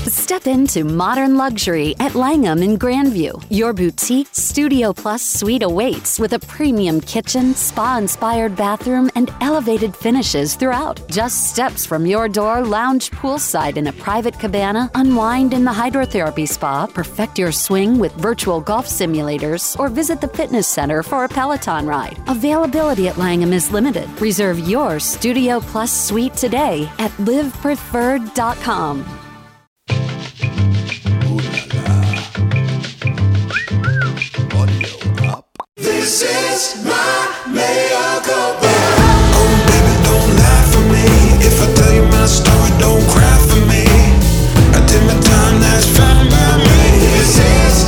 Step into modern luxury at Langham in Grandview. Your boutique Studio Plus suite awaits with a premium kitchen, spa-inspired bathroom, and elevated finishes throughout. Just steps from your door, lounge poolside in a private cabana, unwind in the hydrotherapy spa, perfect your swing with virtual golf simulators, or visit the fitness center for a Peloton ride. Availability at Langham is limited. Reserve your Studio Plus suite today at livepreferred.com. This is my mea culpa. Oh, baby, don't lie for me. If I tell you my story, don't cry for me. I did my time, that's fine by me. This is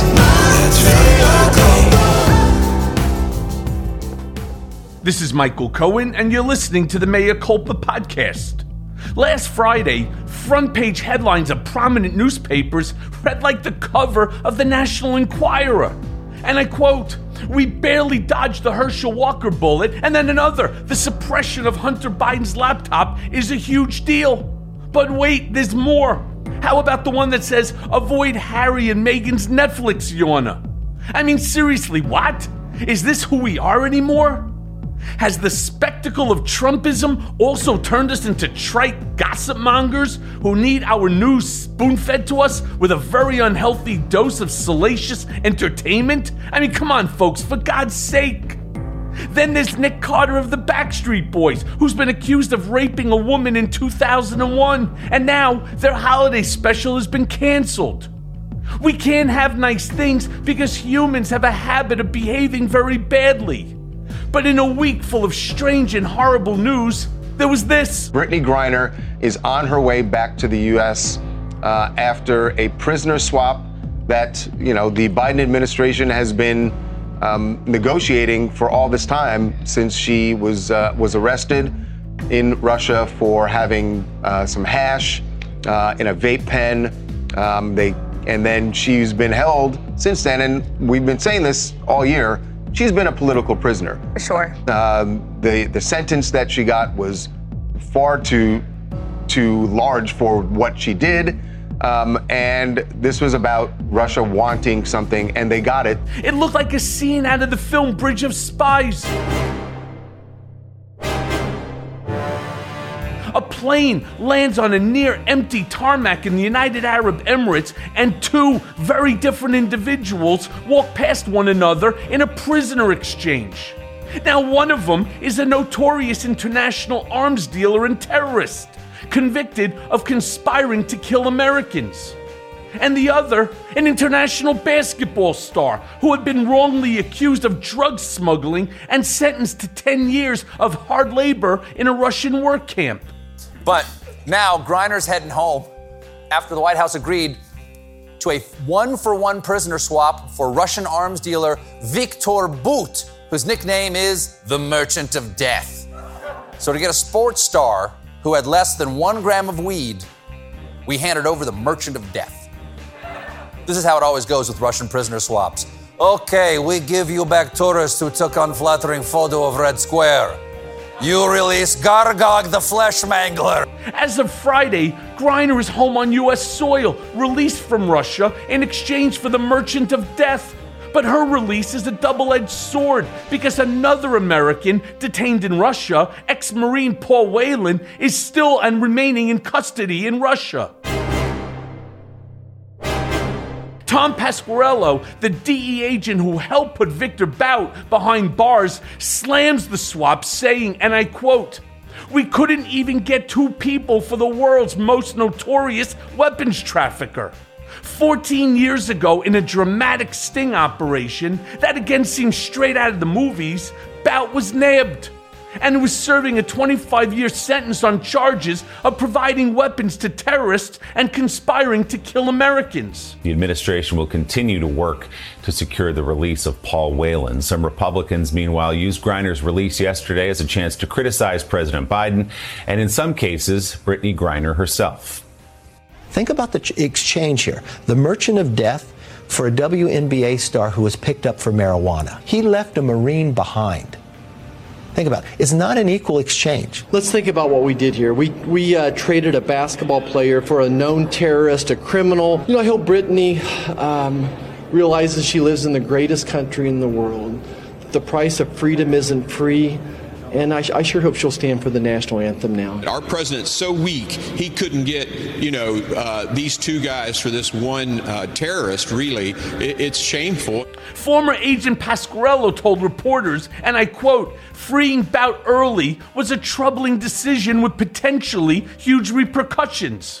my mea culpa. This is Michael Cohen, and you're listening to the Mea Culpa podcast. Last Friday, front page headlines of prominent newspapers read like the cover of the National Enquirer. And I quote, "We barely dodged the Herschel Walker bullet," and then another, "The suppression of Hunter Biden's laptop is a huge deal." But wait, there's more. How about the one that says, "Avoid Harry and Meghan's Netflix yawner"? I mean, seriously, what? Is this who we are anymore? Has the spectacle of Trumpism also turned us into trite gossip mongers who need our news spoon-fed to us with a very unhealthy dose of salacious entertainment? I mean, come on, folks, for God's sake. Then there's Nick Carter of the Backstreet Boys, who's been accused of raping a woman in 2001, and now their holiday special has been canceled. We can't have nice things because humans have a habit of behaving very badly. But in a week full of strange and horrible news, there was this. Brittany Griner is on her way back to the U.S. After a prisoner swap that, the Biden administration has been negotiating for all this time since she was arrested in Russia for having some hash in a vape pen. And then she's been held since then, and we've been saying this all year. She's been a political prisoner. Sure. The sentence that she got was far too large for what she did. And this was about Russia wanting something, and they got it. It looked like a scene out of the film Bridge of Spies. A plane lands on a near-empty tarmac in the United Arab Emirates, and two very different individuals walk past one another in a prisoner exchange. Now, one of them is a notorious international arms dealer and terrorist, convicted of conspiring to kill Americans. And the other, an international basketball star who had been wrongly accused of drug smuggling and sentenced to 10 years of hard labor in a Russian work camp. But now Griner's heading home after the White House agreed to a one-for-one prisoner swap for Russian arms dealer Viktor Bout, whose nickname is the Merchant of Death. So to get a sports star who had less than 1 gram of weed, we handed over the Merchant of Death. This is how it always goes with Russian prisoner swaps. Okay, we give you back tourists who took unflattering photo of Red Square. You release Gargog the Flesh Mangler. As of Friday, Griner is home on U.S. soil, released from Russia in exchange for the Merchant of Death. But her release is a double-edged sword because another American detained in Russia, ex-Marine Paul Whelan, is still and remaining in custody in Russia. Tom Pasquarello, the DE agent who helped put Victor Bout behind bars, slams the swap, saying, and I quote, "We couldn't even get 2 people for the world's most notorious weapons trafficker. 14 years ago, in a dramatic sting operation that again seems straight out of the movies, Bout was nabbed and was serving a 25-year sentence on charges of providing weapons to terrorists and conspiring to kill Americans." The administration will continue to work to secure the release of Paul Whelan. Some Republicans, meanwhile, used Griner's release yesterday as a chance to criticize President Biden and, in some cases, Brittany Griner herself. Think about the exchange here. The Merchant of Death for a WNBA star who was picked up for marijuana. He left a Marine behind. Think about it. It's not an equal exchange. Let's think about what we did here. We traded a basketball player for a known terrorist, a criminal. I hope Brittany realizes she lives in the greatest country in the world. The price of freedom isn't free. And I sure hope she'll stand for the national anthem now. Our president's so weak, he couldn't get, these two guys for this one terrorist, really. It's shameful. Former Agent Pasquarello told reporters, and I quote, "Freeing Bout early was a troubling decision with potentially huge repercussions."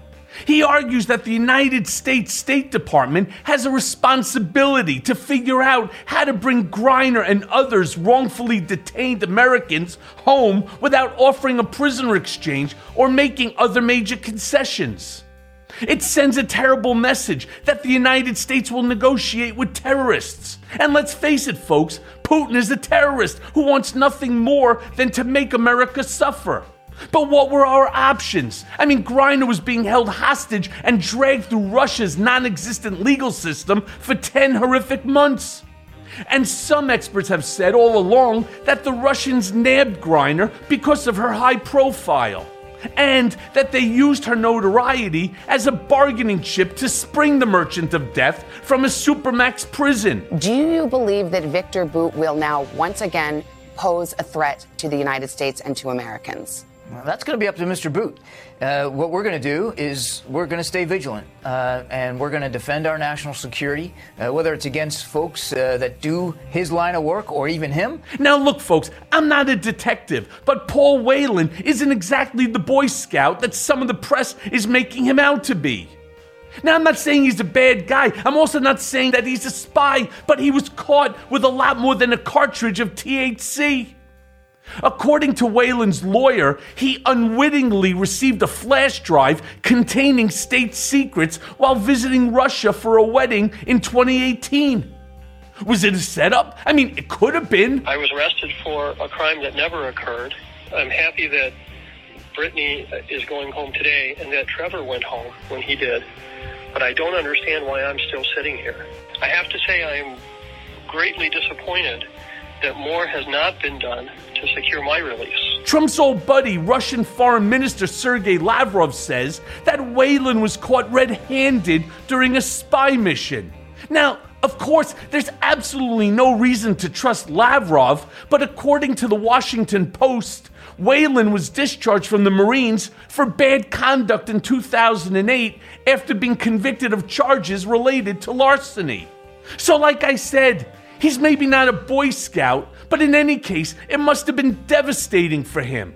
He argues that the United States State Department has a responsibility to figure out how to bring Griner and others wrongfully detained Americans home without offering a prisoner exchange or making other major concessions. It sends a terrible message that the United States will negotiate with terrorists. And let's face it, folks, Putin is a terrorist who wants nothing more than to make America suffer. But what were our options? Griner was being held hostage and dragged through Russia's non-existent legal system for 10 horrific months. And some experts have said all along that the Russians nabbed Griner because of her high profile, and that they used her notoriety as a bargaining chip to spring the Merchant of Death from a supermax prison. Do you believe that Viktor Bout will now once again pose a threat to the United States and to Americans? Well, that's going to be up to Mr. Bout. What we're going to do is we're going to stay vigilant, and we're going to defend our national security, whether it's against folks that do his line of work or even him. Now look, folks, I'm not a detective, but Paul Whelan isn't exactly the Boy Scout that some of the press is making him out to be. Now, I'm not saying he's a bad guy. I'm also not saying that he's a spy, but he was caught with a lot more than a cartridge of THC. According to Whelan's lawyer, he unwittingly received a flash drive containing state secrets while visiting Russia for a wedding in 2018. Was it a setup? It could have been. I was arrested for a crime that never occurred. I'm happy that Brittany is going home today and that Trevor went home when he did. But I don't understand why I'm still sitting here. I have to say I'm greatly disappointed that more has not been done to secure my release. Trump's old buddy, Russian Foreign Minister Sergei Lavrov, says that Whelan was caught red-handed during a spy mission. Now, of course, there's absolutely no reason to trust Lavrov, but according to the Washington Post, Whelan was discharged from the Marines for bad conduct in 2008 after being convicted of charges related to larceny. So like I said, he's maybe not a Boy Scout, but in any case, it must have been devastating for him.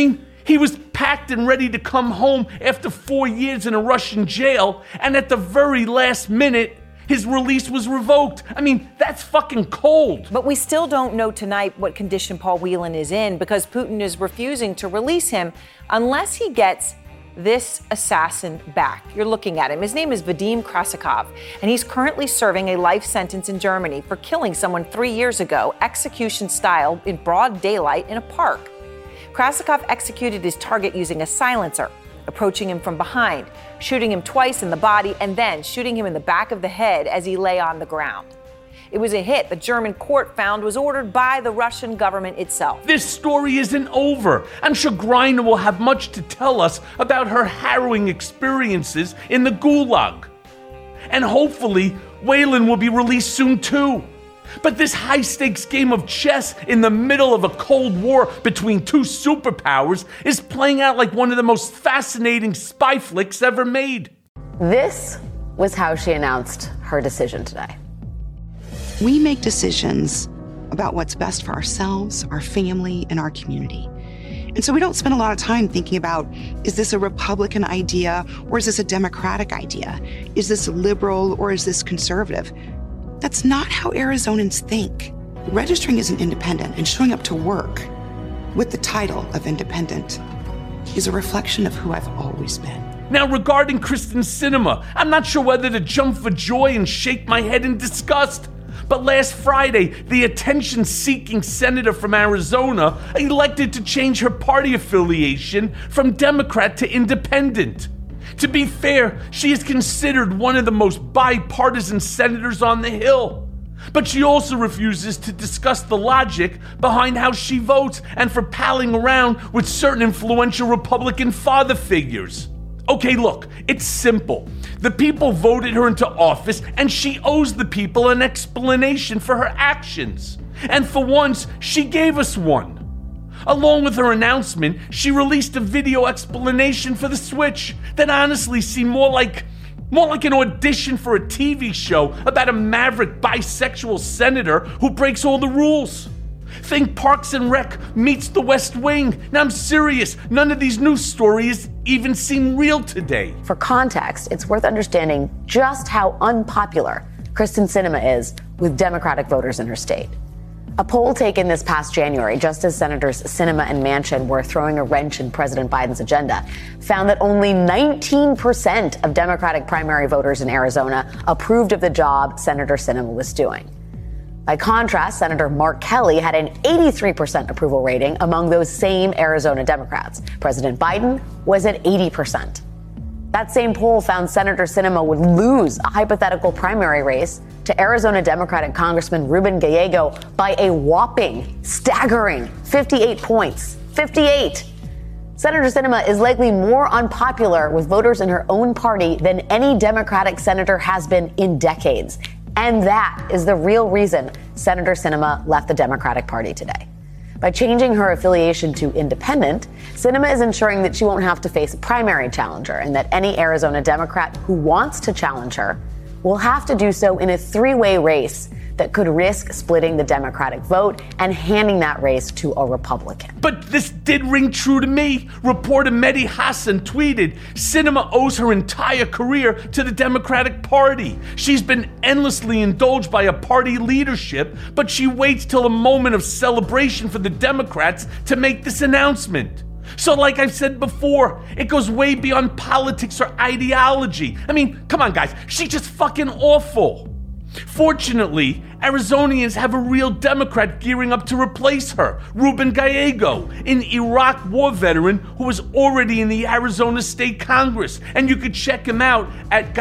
He was packed and ready to come home after 4 years in a Russian jail, and at the very last minute, his release was revoked. That's fucking cold. But we still don't know tonight what condition Paul Whelan is in because Putin is refusing to release him unless he gets this assassin back. You're looking at him. His name is Vadim Krasikov, and he's currently serving a life sentence in Germany for killing someone 3 years ago, execution style, in broad daylight in a park. Krasikov executed his target using a silencer, approaching him from behind, shooting him twice in the body, and then shooting him in the back of the head as he lay on the ground. It was a hit the German court found was ordered by the Russian government itself. This story isn't over. I'm sure Griner will have much to tell us about her harrowing experiences in the Gulag. And hopefully, Whelan will be released soon too. But this high-stakes game of chess in the middle of a Cold War between two superpowers is playing out like one of the most fascinating spy flicks ever made. This was how she announced her decision today. We make decisions about what's best for ourselves, our family, and our community. And so we don't spend a lot of time thinking about, is this a Republican idea or is this a Democratic idea? Is this liberal or is this conservative? That's not how Arizonans think. Registering as an independent and showing up to work with the title of independent is a reflection of who I've always been. Now, regarding Kyrsten Sinema, I'm not sure whether to jump for joy and shake my head in disgust. But last Friday, the attention-seeking senator from Arizona elected to change her party affiliation from Democrat to Independent. To be fair, she is considered one of the most bipartisan senators on the Hill. But she also refuses to discuss the logic behind how she votes and for palling around with certain influential Republican father figures. Okay, look, it's simple. The people voted her into office, and she owes the people an explanation for her actions. And for once, she gave us one. Along with her announcement, she released a video explanation for the switch that honestly seemed more like an audition for a TV show about a maverick bisexual senator who breaks all the rules. Think Parks and Rec meets The West Wing. Now I'm serious, none of these news stories even seem real today. For context, it's worth understanding just how unpopular Kyrsten Sinema is with Democratic voters in her state. A poll taken this past January, just as Senators Sinema and Manchin were throwing a wrench in President Biden's agenda, found that only 19% of Democratic primary voters in Arizona approved of the job Senator Sinema was doing. By contrast, Senator Mark Kelly had an 83% approval rating among those same Arizona Democrats. President Biden was at 80%. That same poll found Senator Sinema would lose a hypothetical primary race to Arizona Democratic Congressman Ruben Gallego by a whopping, staggering 58 points. 58! Senator Sinema is likely more unpopular with voters in her own party than any Democratic senator has been in decades. And that is the real reason Senator Sinema left the Democratic Party today. By changing her affiliation to independent, Sinema is ensuring that she won't have to face a primary challenger and that any Arizona Democrat who wants to challenge her will have to do so in a three-way race that could risk splitting the Democratic vote and handing that race to a Republican. But this did ring true to me. Reporter Mehdi Hassan tweeted, Sinema owes her entire career to the Democratic Party. She's been endlessly indulged by a party leadership, but she waits till a moment of celebration for the Democrats to make this announcement. So like I've said before, it goes way beyond politics or ideology. I mean, come on guys, she's just fucking awful. Fortunately, Arizonians have a real Democrat gearing up to replace her, Ruben Gallego, an Iraq war veteran who was already in the Arizona State Congress. And you could check him out at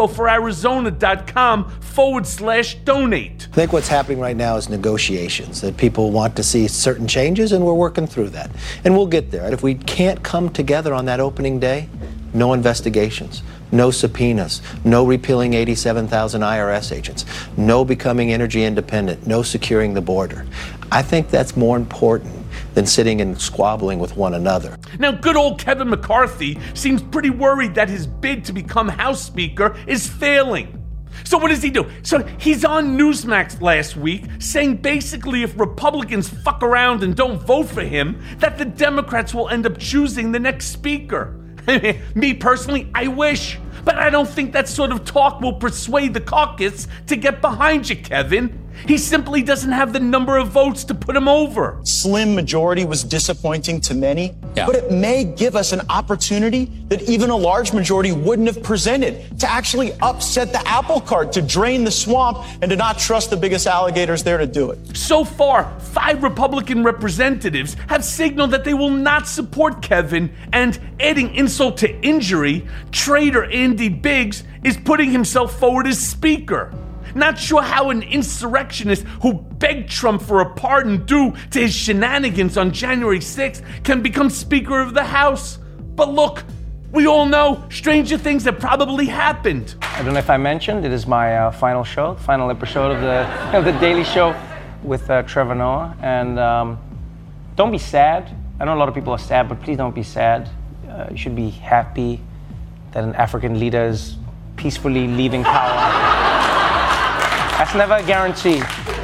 gallegoforarizona.com/donate. I think what's happening right now is negotiations, that people want to see certain changes, and we're working through that. And we'll get there. And if we can't come together on that opening day, no investigations, no subpoenas, no repealing 87,000 IRS agents, no becoming energy independent, no securing the border. I think that's more important than sitting and squabbling with one another. Now, good old Kevin McCarthy seems pretty worried that his bid to become House Speaker is failing. So what does he do? So he's on Newsmax last week saying basically if Republicans fuck around and don't vote for him, that the Democrats will end up choosing the next speaker. Me personally, I wish. But I don't think that sort of talk will persuade the caucus to get behind you, Kevin. He simply doesn't have the number of votes to put him over. Slim majority was disappointing to many, but it may give us an opportunity that even a large majority wouldn't have presented to actually upset the apple cart, to drain the swamp, and to not trust the biggest alligators there to do it. So far, 5 Republican representatives have signaled that they will not support Kevin, and adding insult to injury, traitor Andy Biggs is putting himself forward as Speaker. Not sure how an insurrectionist who begged Trump for a pardon due to his shenanigans on January 6th can become Speaker of the House. But look, we all know stranger things have probably happened. I don't know if I mentioned, it is my final episode of the Daily Show with Trevor Noah. And don't be sad. I know a lot of people are sad, but please don't be sad. You should be happy that an African leader is peacefully leaving power. That's never a guarantee.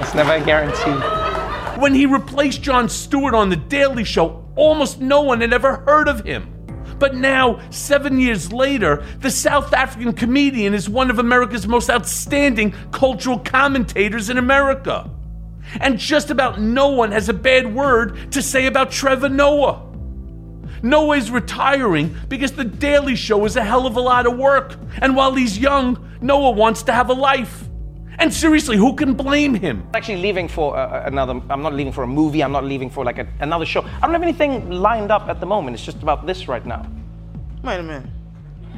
When he replaced Jon Stewart on The Daily Show, almost no one had ever heard of him. But now, 7 years later, the South African comedian is one of America's most outstanding cultural commentators in America. And just about no one has a bad word to say about Trevor Noah. Noah is retiring because The Daily Show is a hell of a lot of work. And while he's young, Noah wants to have a life. And seriously, who can blame him? I'm actually leaving for I'm not leaving for a movie, I'm not leaving for another show. I don't have anything lined up at the moment, it's just about this right now. Wait a minute.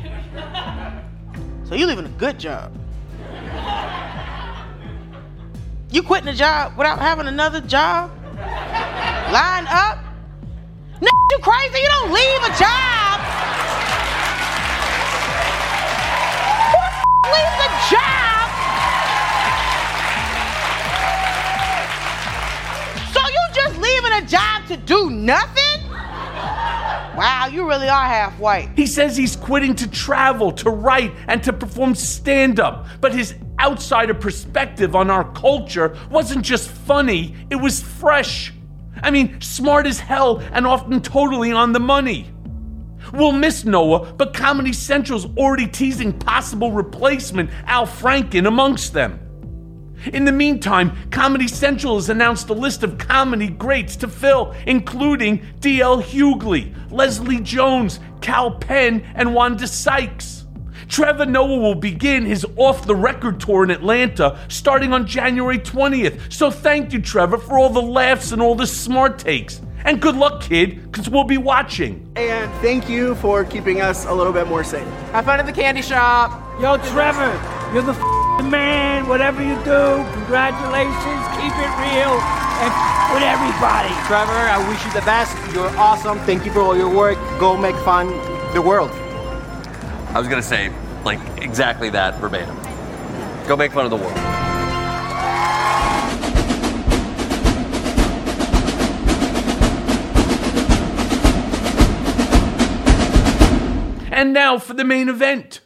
So you're leaving a good job? You quitting a job without having another job? Line up? You crazy? You don't leave a job. Who the leaves a job? So you just leaving a job to do nothing? Wow, you really are half white. He says he's quitting to travel, to write, and to perform stand-up. But his outsider perspective on our culture wasn't just funny, it was fresh. I mean, smart as hell and often totally on the money. We'll miss Noah, but Comedy Central's already teasing possible replacement, Al Franken amongst them. In the meantime, Comedy Central has announced a list of comedy greats to fill, including D.L. Hughley, Leslie Jones, Cal Penn, and Wanda Sykes. Trevor Noah will begin his off-the-record tour in Atlanta starting on January 20th. So thank you, Trevor, for all the laughs and all the smart takes. And good luck, kid, because we'll be watching. And thank you for keeping us a little bit more safe. Have fun at the candy shop. Yo, Trevor, you're the man. Whatever you do, congratulations. Keep it real and with everybody. Trevor, I wish you the best. You're awesome. Thank you for all your work. Go make fun the world. I was going to say, like, exactly that verbatim. Go make fun of the world. And now for the main event.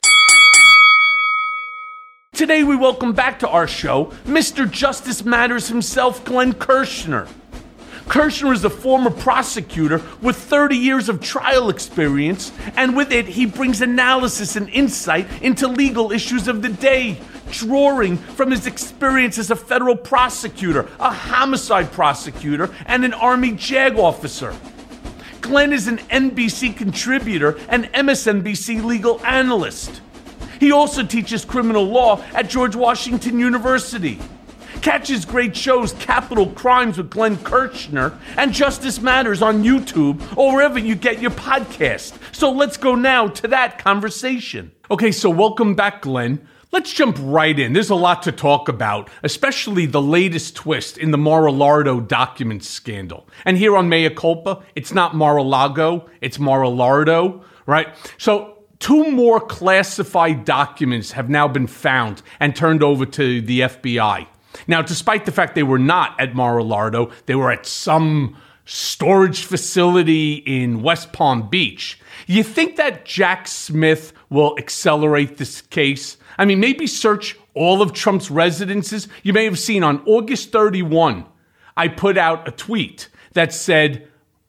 Today we welcome back to our show Mr. Justice Matters himself, Glenn Kirschner. Kirschner is a former prosecutor with 30 years of trial experience, and with it he brings analysis and insight into legal issues of the day, drawing from his experience as a federal prosecutor, a homicide prosecutor, and an Army JAG officer. Glenn is an NBC contributor and MSNBC legal analyst. He also teaches criminal law at George Washington University. Catch his great shows Capital Crimes with Glenn Kirschner and Justice Matters on YouTube or wherever you get your podcast. So let's go now to that conversation. Okay, so welcome back, Glenn. Let's jump right in. There's a lot to talk about, especially the latest twist in the Mar-a-Lago documents scandal. And here on Mea Culpa, it's not Mar-a-Lago, it's Mar-a-Lardo, right? So 2 more classified documents have now been found and turned over to the FBI. Now, despite the fact they were not at Mar-a-Lardo, they were at some storage facility in West Palm Beach. You think that Jack Smith will accelerate this case? I mean, maybe search all of Trump's residences. You may have seen on August 31, I put out a tweet that said,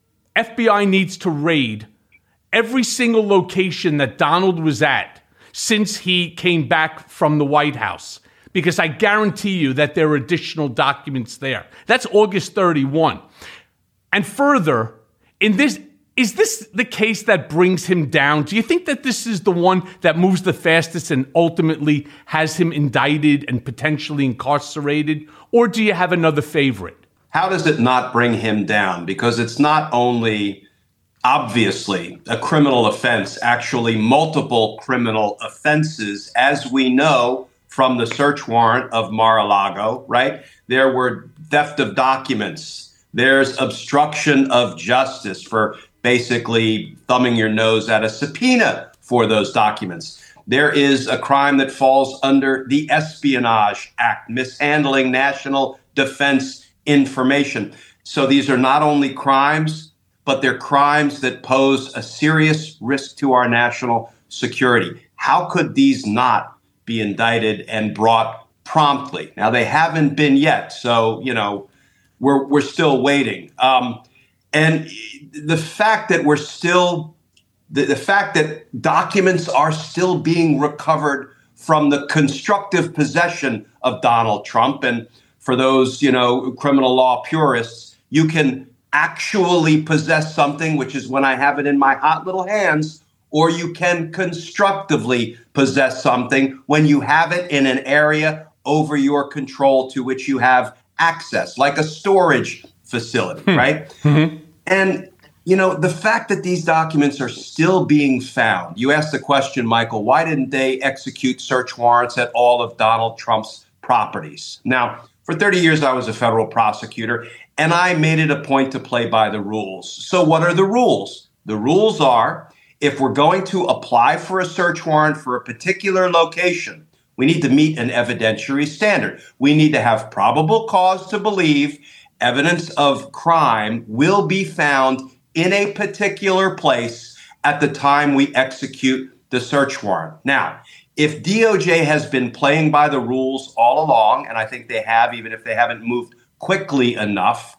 FBI needs to raid every single location that Donald was at since he came back from the White House, because I guarantee you that there are additional documents there. That's August 31. And further, is this the case that brings him down? Do you think that this is the one that moves the fastest and ultimately has him indicted and potentially incarcerated? Or do you have another favorite? How does it not bring him down? Because it's not only obviously a criminal offense, actually multiple criminal offenses, as we know from the search warrant of Mar-a-Lago, right? There were theft of documents. There's obstruction of justice for basically thumbing your nose at a subpoena for those documents. There is a crime that falls under the Espionage Act, mishandling national defense information. So these are not only crimes, but they're crimes that pose a serious risk to our national security. How could these not be indicted and brought promptly? Now, they haven't been yet, so, we're still waiting. And the fact that we're still, the fact that documents are still being recovered from the constructive possession of Donald Trump, and for those, criminal law purists, you can actually possess something, which is when I have it in my hot little hands, or you can constructively possess something when you have it in an area over your control to which you have access, like a storage facility, right? Mm-hmm. And, the fact that these documents are still being found, you asked the question, Michael, why didn't they execute search warrants at all of Donald Trump's properties? Now, For 30 years, I was a federal prosecutor, and I made it a point to play by the rules. So what are the rules? The rules are, if we're going to apply for a search warrant for a particular location, we need to meet an evidentiary standard. We need to have probable cause to believe evidence of crime will be found in a particular place at the time we execute the search warrant. Now, if DOJ has been playing by the rules all along, and I think they have, even if they haven't moved quickly enough,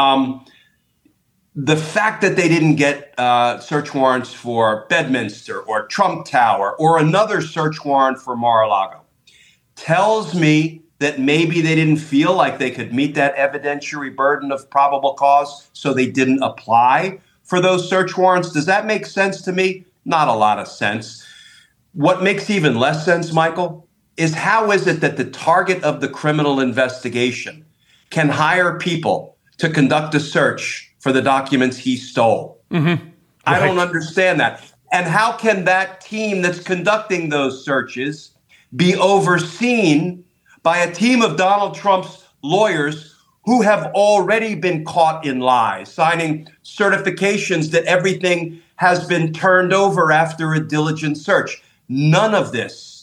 the fact that they didn't get search warrants for Bedminster or Trump Tower or another search warrant for Mar-a-Lago tells me that maybe they didn't feel like they could meet that evidentiary burden of probable cause, so they didn't apply for those search warrants. Does that make sense to me? Not a lot of sense. What makes even less sense, Michael, is how is it that the target of the criminal investigation can hire people to conduct a search for the documents he stole? Mm-hmm. I don't understand that. And how can that team that's conducting those searches be overseen by a team of Donald Trump's lawyers who have already been caught in lies, signing certifications that everything has been turned over after a diligent search? None of this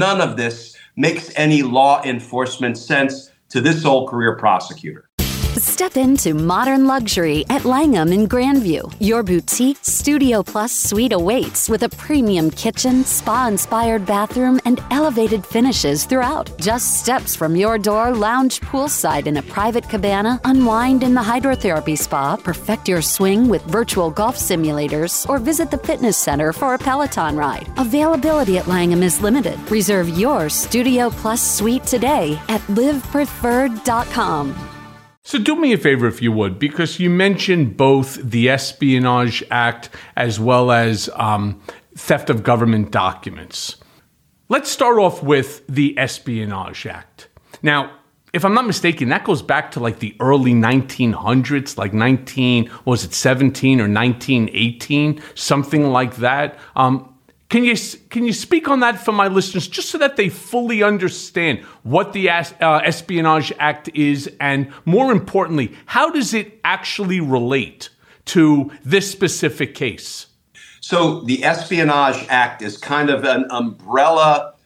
makes any law enforcement sense to this old career prosecutor. Step into modern luxury at Langham in Grandview. Your boutique Studio Plus suite awaits with a premium kitchen, spa-inspired bathroom, and elevated finishes throughout. Just steps from your door, lounge poolside in a private cabana, unwind in the hydrotherapy spa, perfect your swing with virtual golf simulators, or visit the fitness center for a Peloton ride. Availability at Langham is limited. Reserve your Studio Plus suite today at livepreferred.com. So do me a favor, if you would, because you mentioned both the Espionage Act as well as theft of government documents. Let's start off with the Espionage Act. Now, if I'm not mistaken, that goes back to like the early 1900s, like 1917 or 1918, something like that. Can you speak on that for my listeners, just so that they fully understand what the Espionage Act is, and more importantly, how does it actually relate to this specific case? So the Espionage Act is kind of an umbrella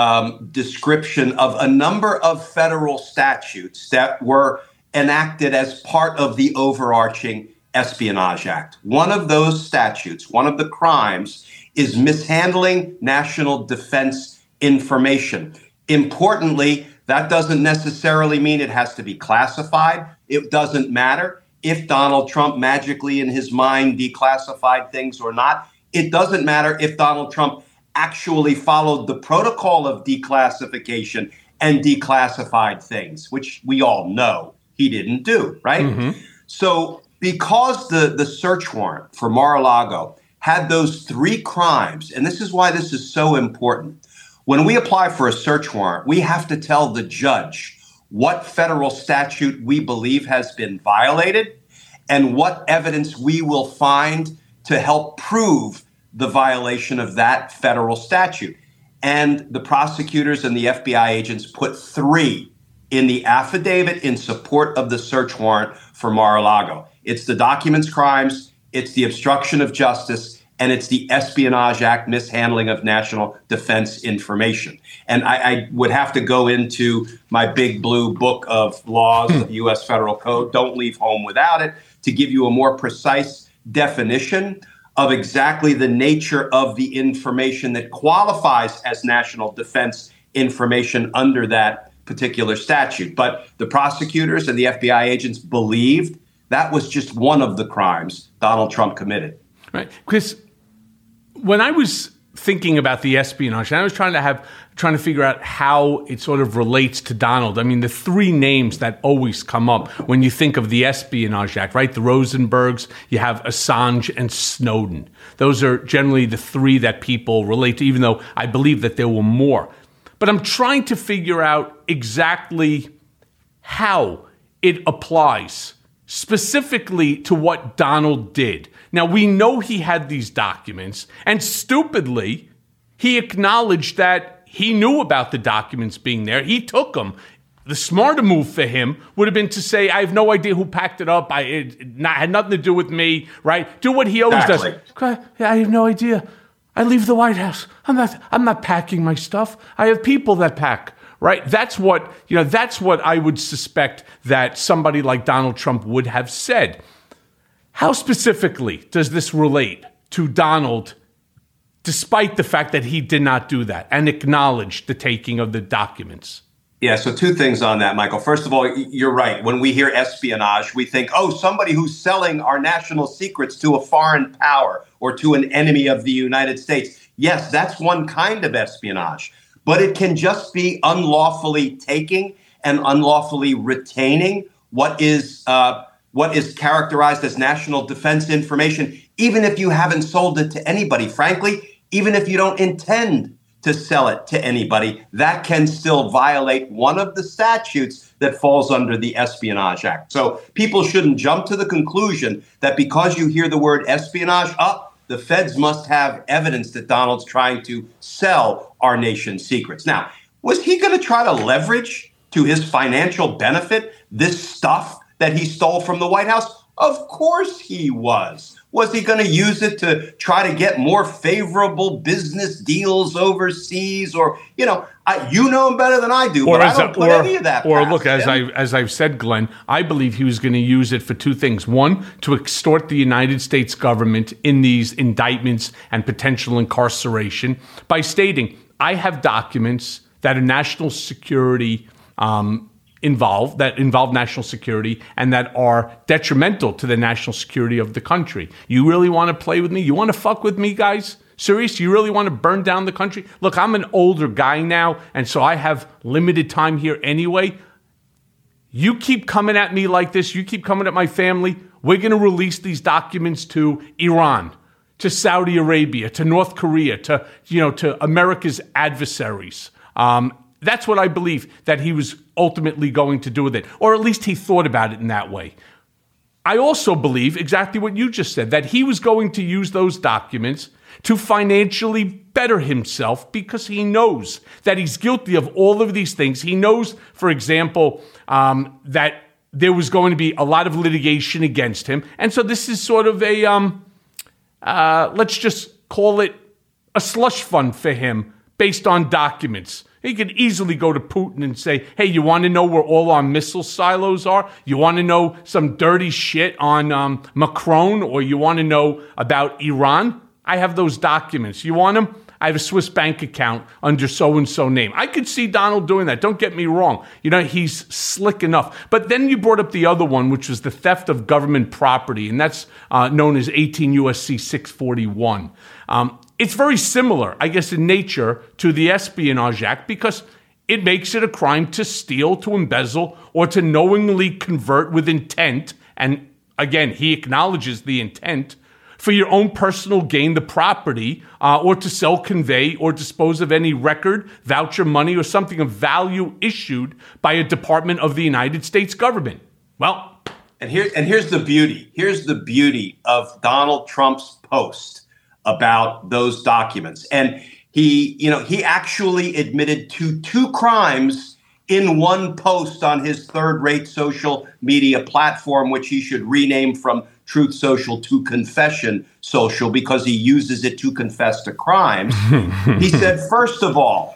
description of a number of federal statutes that were enacted as part of the overarching Espionage Act. One of those statutes, one of the crimes, is mishandling national defense information. Importantly, that doesn't necessarily mean it has to be classified. It doesn't matter if Donald Trump magically in his mind declassified things or not. It doesn't matter if Donald Trump actually followed the protocol of declassification and declassified things, which we all know he didn't do, right? Mm-hmm. So because the search warrant for Mar-a-Lago had those three crimes, and this is why this is so important. When we apply for a search warrant, we have to tell the judge what federal statute we believe has been violated and what evidence we will find to help prove the violation of that federal statute. And the prosecutors and the FBI agents put three in the affidavit in support of the search warrant for Mar-a-Lago. It's the documents crimes, it's the obstruction of justice, and it's the Espionage Act mishandling of national defense information. And I would have to go into my big blue book of laws of the U.S. Federal Code, don't leave home without it, to give you a more precise definition of exactly the nature of the information that qualifies as national defense information under that particular statute. But the prosecutors and the FBI agents believed that was just one of the crimes Donald Trump committed. Right. Because when I was thinking about the espionage, and I was trying to figure out how it sort of relates to Donald. I mean, the three names that always come up when you think of the Espionage Act, right? The Rosenbergs, you have Assange and Snowden. Those are generally the three that people relate to, even though I believe that there were more. But I'm trying to figure out exactly how it applies specifically to what Donald did. Now, we know he had these documents, and stupidly, he acknowledged that he knew about the documents being there. He took them. The smarter move for him would have been to say, I have no idea who packed it up. It had nothing to do with me, right? Do what he always does. I have no idea. I leave the White House. I'm not packing my stuff. I have people that pack, right? That's what I would suspect that somebody like Donald Trump would have said. How specifically does this relate to Donald, despite the fact that he did not do that and acknowledged the taking of the documents? Yeah, so two things on that, Michael. First of all, you're right. When we hear espionage, we think, somebody who's selling our national secrets to a foreign power or to an enemy of the United States. Yes, that's one kind of espionage, but it can just be unlawfully taking and unlawfully retaining what is characterized as national defense information, even if you haven't sold it to anybody. Frankly, even if you don't intend to sell it to anybody, that can still violate one of the statutes that falls under the Espionage Act. So people shouldn't jump to the conclusion that because you hear the word espionage, the feds must have evidence that Donald's trying to sell our nation's secrets. Now, was he going to try to leverage to his financial benefit this stuff that he stole from the White House? Of course he was. Was he going to use it to try to get more favorable business deals overseas? Or, you know him better than I do, but I don't put any of that past him. As I've said, Glenn, I believe he was going to use it for two things. One, to extort the United States government in these indictments and potential incarceration by stating, I have documents that are national security involve national security and that are detrimental to the national security of the country. You really want to play with me? You want to fuck with me, guys? Serious? You really want to burn down the country? Look, I'm an older guy now, and so I have limited time here anyway. You keep coming at me like this, you keep coming at my family, we're going to release these documents to Iran, to Saudi Arabia, to North Korea, to America's adversaries. That's what I believe that he was ultimately going to do with it, or at least he thought about it in that way. I also believe exactly what you just said, that he was going to use those documents to financially better himself because he knows that he's guilty of all of these things. He knows, for example, that there was going to be a lot of litigation against him. And so this is sort of a, let's just call it a slush fund for him based on documents. He could easily go to Putin and say, hey, you want to know where all our missile silos are? You want to know some dirty shit on Macron, or you want to know about Iran? I have those documents. You want them? I have a Swiss bank account under so-and-so name. I could see Donald doing that. Don't get me wrong. He's slick enough. But then you brought up the other one, which was the theft of government property, and that's known as 18 U.S.C. 641. It's very similar, I guess, in nature to the Espionage Act because it makes it a crime to steal, to embezzle, or to knowingly convert with intent. And again, he acknowledges the intent for your own personal gain, the property, or to sell, convey, or dispose of any record, voucher, money, or something of value issued by a department of the United States government. Well, and here's the beauty. Here's the beauty of Donald Trump's post about those documents. And he actually admitted to two crimes in one post on his third-rate social media platform, which he should rename from Truth Social to Confession Social because he uses it to confess to crimes. He said, first of all,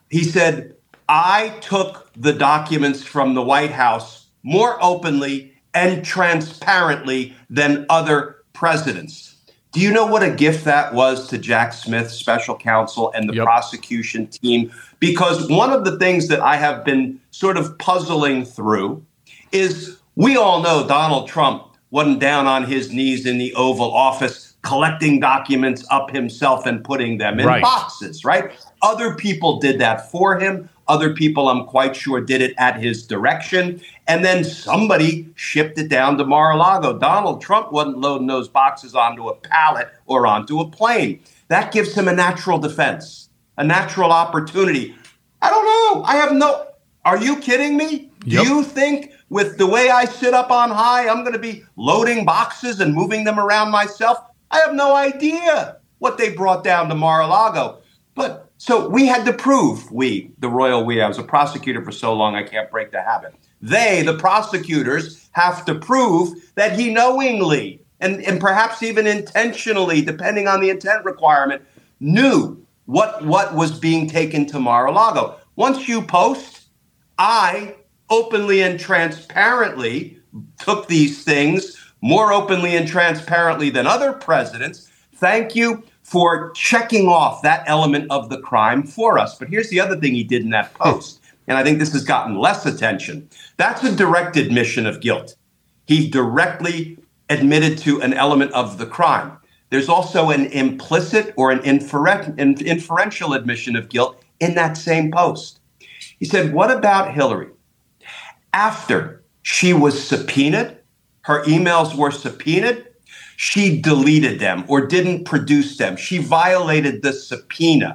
I took the documents from the White House more openly and transparently than other presidents. Do you know what a gift that was to Jack Smith, special counsel, and the prosecution team? Because one of the things that I have been sort of puzzling through is we all know Donald Trump wasn't down on his knees in the Oval Office collecting documents up himself and putting them in boxes, right? Other people did that for him. Other people, I'm quite sure, did it at his direction. And then somebody shipped it down to Mar-a-Lago. Donald Trump wasn't loading those boxes onto a pallet or onto a plane. That gives him a natural defense, a natural opportunity. I don't know. Are you kidding me? Yep. Do you think with the way I sit up on high, I'm going to be loading boxes and moving them around myself? I have no idea what they brought down to Mar-a-Lago. But So we had to prove, the royal we, I was a prosecutor for so long, I can't break the habit. They, the prosecutors, have to prove that he knowingly and perhaps even intentionally, depending on the intent requirement, knew what was being taken to Mar-a-Lago. Once you post, I openly and transparently took these things more openly and transparently than other presidents. Thank you for checking off that element of the crime for us. But here's the other thing he did in that post, and I think this has gotten less attention. That's a direct admission of guilt. He directly admitted to an element of the crime. There's also an implicit or an inferential admission of guilt in that same post. He said, what about Hillary? After she was subpoenaed, her emails were subpoenaed, she deleted them or didn't produce them. She violated the subpoena.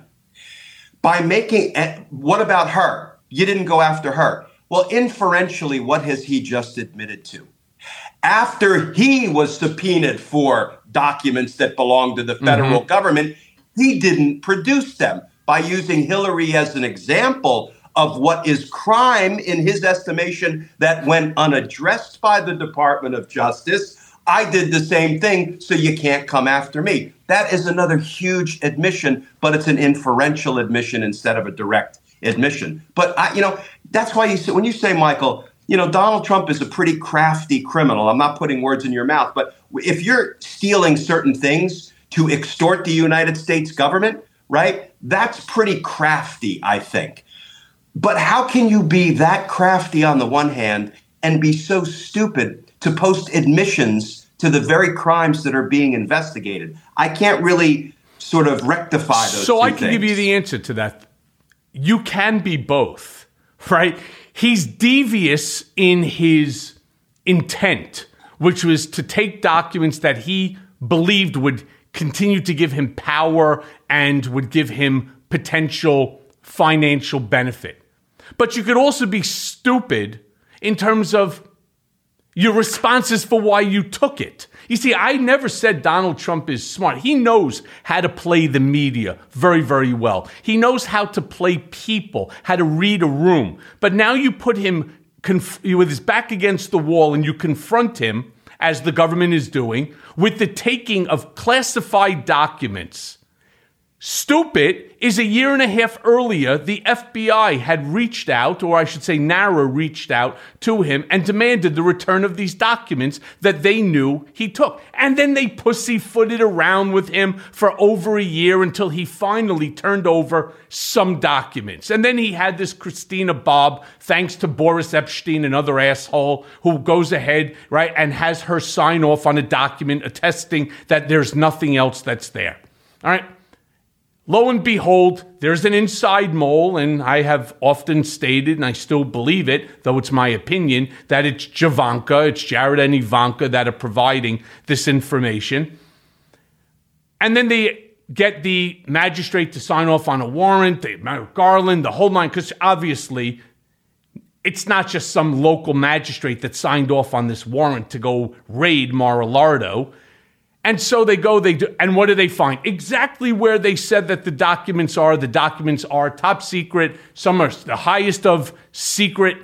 What about her? You didn't go after her. Well, inferentially, what has he just admitted to? After he was subpoenaed for documents that belonged to the federal government, he didn't produce them. By using Hillary as an example of what is crime in his estimation that went unaddressed by the Department of Justice, I did the same thing, so you can't come after me. That is another huge admission, but it's an inferential admission instead of a direct admission. But, that's why when you say, Michael, Donald Trump is a pretty crafty criminal. I'm not putting words in your mouth, but if you're stealing certain things to extort the United States government, right, that's pretty crafty, I think. But how can you be that crafty on the one hand and be so stupid to post admissions to the very crimes that are being investigated? I can't really sort of rectify those So two I can things. give you the answer to that. You can be both, right? He's devious in his intent, which was to take documents that he believed would continue to give him power and would give him potential financial benefit. But you could also be stupid in terms of your responses for why you took it. You see, I never said Donald Trump is smart. He knows how to play the media very, very well. He knows how to play people, how to read a room. But now you put him with his back against the wall and you confront him, as the government is doing, with the taking of classified documents. Stupid is 1.5 years earlier, the FBI had reached out, or I should say NARA reached out to him and demanded the return of these documents that they knew he took. And then they pussyfooted around with him for over 1 year until he finally turned over some documents. And then he had this Christina Bobb, thanks to Boris Epstein, another asshole, who goes ahead, right, and has her sign off on a document attesting that there's nothing else that's there. All right. Lo and behold, there's an inside mole, and I have often stated, and I still believe it, though it's my opinion, that it's Jared and Ivanka that are providing this information. And then they get the magistrate to sign off on a warrant, Garland, the whole nine, because obviously it's not just some local magistrate that signed off on this warrant to go raid Mar-a-Lago. And so they go, and what do they find? Exactly where they said that the documents are. The documents are top secret. Some are the highest of secret.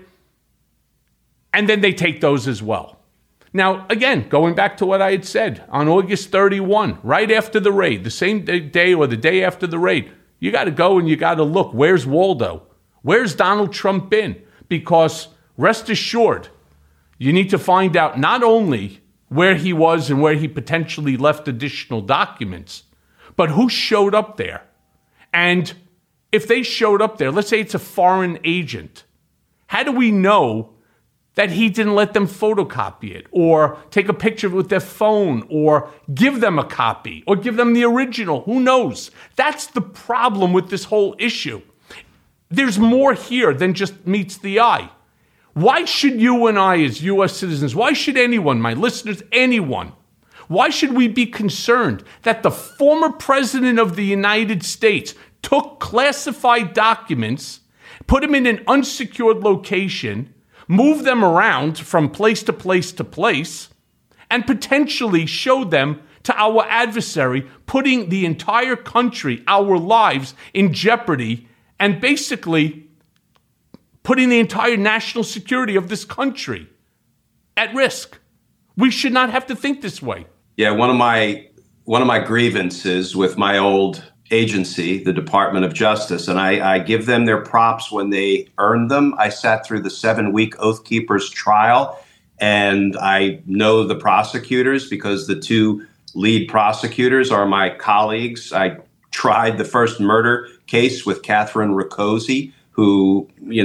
And then they take those as well. Now, again, going back to what I had said, on August 31, right after the raid, the same day or the day after the raid, you got to go and you got to look. Where's Waldo? Where's Donald Trump been? Because rest assured, you need to find out not only where he was and where he potentially left additional documents, but who showed up there. And if they showed up there, let's say it's a foreign agent, how do we know that he didn't let them photocopy it or take a picture of it with their phone or give them a copy or give them the original? Who knows? That's the problem with this whole issue. There's more here than just meets the eye. Why should you and I, as U.S. citizens, why should anyone, my listeners, anyone, why should we be concerned that the former president of the United States took classified documents, put them in an unsecured location, moved them around from place to place to place, and potentially showed them to our adversary, putting the entire country, our lives, in jeopardy, and basically putting the entire national security of this country at risk. We should not have to think this way. Yeah, one of my grievances with my old agency, the Department of Justice, and I give them their props when they earned them. I sat through the 7-week Oath Keepers trial, and I know the prosecutors because the two lead prosecutors are my colleagues. I tried the first murder case with Catherine Rakosi, who,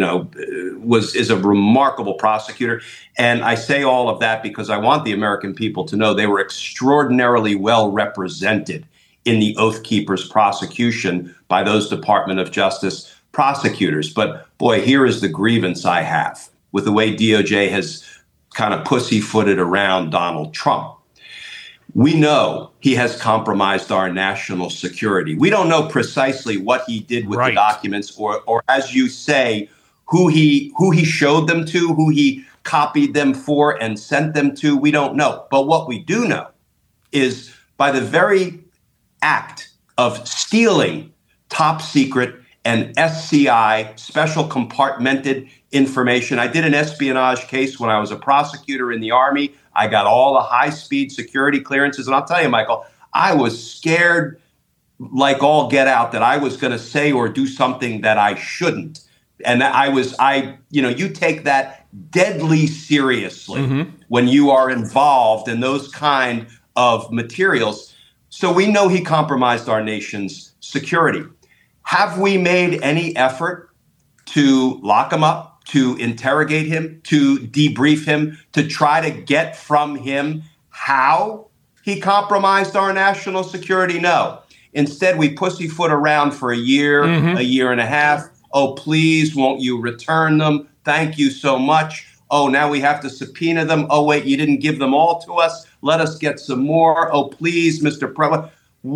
is a remarkable prosecutor. And I say all of that because I want the American people to know they were extraordinarily well represented in the Oath Keepers prosecution by those Department of Justice prosecutors. But boy, here is the grievance I have with the way DOJ has kind of pussyfooted around Donald Trump. We know he has compromised our national security. We don't know precisely what he did with the documents or as you say, who he showed them to, who he copied them for and sent them to. We don't know. But what we do know is by the very act of stealing top secret and SCI, special compartmented information. I did an espionage case when I was a prosecutor in the Army. I got all the high-speed security clearances. And I'll tell you, Michael, I was scared like all get out that I was going to say or do something that I shouldn't. And you take that deadly seriously when you are involved in those kind of materials. So we know he compromised our nation's security. Have we made any effort to lock him up, to interrogate him, to debrief him, to try to get from him how he compromised our national security? No. Instead, we pussyfoot around for a year and a half. Oh, please, won't you return them? Thank you so much. Oh, now we have to subpoena them. Oh, wait, you didn't give them all to us. Let us get some more. Oh, please, Mr. President.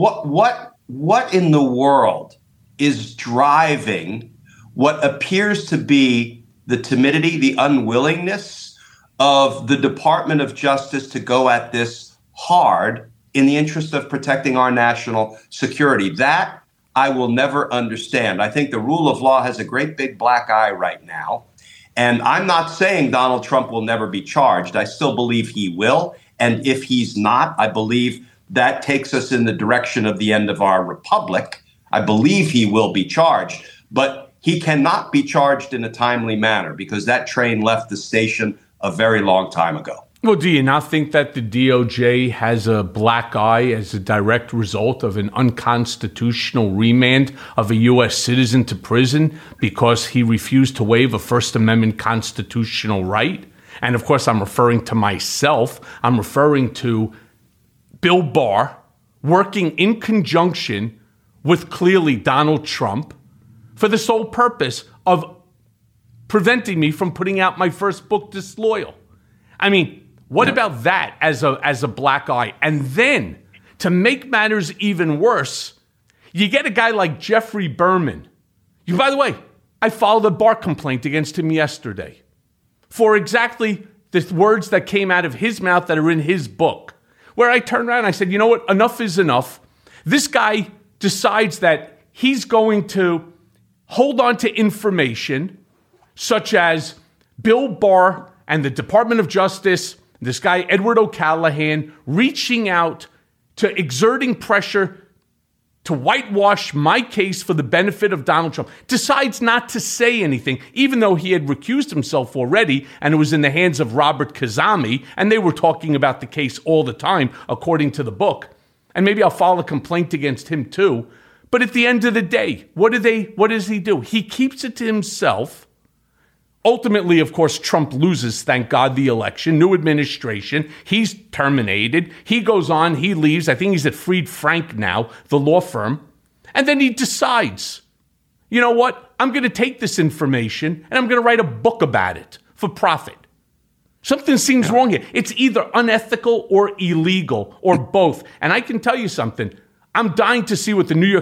What in the world is driving what appears to be the timidity, the unwillingness of the Department of Justice to go at this hard in the interest of protecting our national security? That I will never understand. I think the rule of law has a great big black eye right now. And I'm not saying Donald Trump will never be charged. I still believe he will. And if he's not, I believe that takes us in the direction of the end of our republic. I believe he will be charged, but he cannot be charged in a timely manner because that train left the station a very long time ago. Well, do you not think that the DOJ has a black eye as a direct result of an unconstitutional remand of a U.S. citizen to prison because he refused to waive a First Amendment constitutional right? And of course, I'm referring to myself. I'm referring to Bill Barr working in conjunction with clearly Donald Trump for the sole purpose of preventing me from putting out my first book, Disloyal. I mean, what about that as a black eye? And then, to make matters even worse, you get a guy like Jeffrey Berman. By the way, I filed a bar complaint against him yesterday for exactly the words that came out of his mouth that are in his book, where I turned around and I said, you know what, enough is enough. This guy decides that he's going to hold on to information such as Bill Barr and the Department of Justice, this guy Edward O'Callaghan, reaching out to exerting pressure to whitewash my case for the benefit of Donald Trump, decides not to say anything, even though he had recused himself already, and it was in the hands of Robert Khuzami, and they were talking about the case all the time, according to the book. And maybe I'll file a complaint against him too. But at the end of the day, what does he do? He keeps it to himself. Ultimately, of course, Trump loses, thank God, the election. New administration. He's terminated. He goes on. He leaves. I think he's at Fried Frank now, the law firm. And then he decides, you know what? I'm going to take this information and I'm going to write a book about it for profit. Something seems wrong here. It's either unethical or illegal or both. And I can tell you something. I'm dying to see what the New York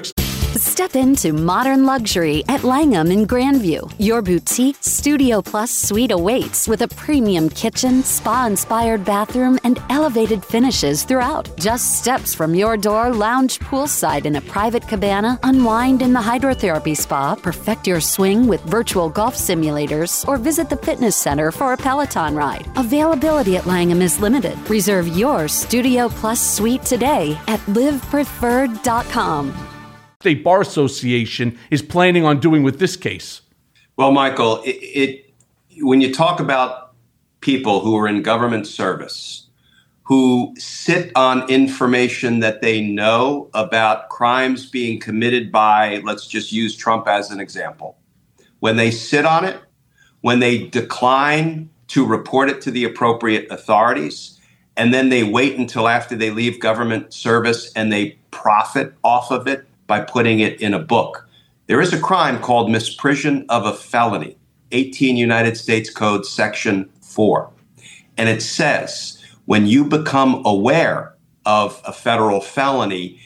Step into modern luxury at Langham in Grandview. Your boutique Studio Plus suite awaits with a premium kitchen, spa-inspired bathroom, and elevated finishes throughout. Just steps from your door, lounge poolside in a private cabana, unwind in the hydrotherapy spa, perfect your swing with virtual golf simulators, or visit the fitness center for a Peloton ride. Availability at Langham is limited. Reserve your Studio Plus suite today at livepreferred.com. State Bar Association is planning on doing with this case? Well, Michael, when you talk about people who are in government service, who sit on information that they know about crimes being committed by, let's just use Trump as an example, when they sit on it, when they decline to report it to the appropriate authorities, and then they wait until after they leave government service and they profit off of it by putting it in a book. There is a crime called misprision of a felony, 18 United States Code Section 4. And it says when you become aware of a federal felony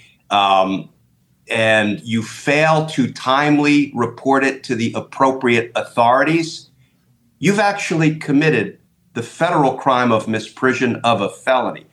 and you fail to timely report it to the appropriate authorities, you've actually committed the federal crime of misprision of a felony.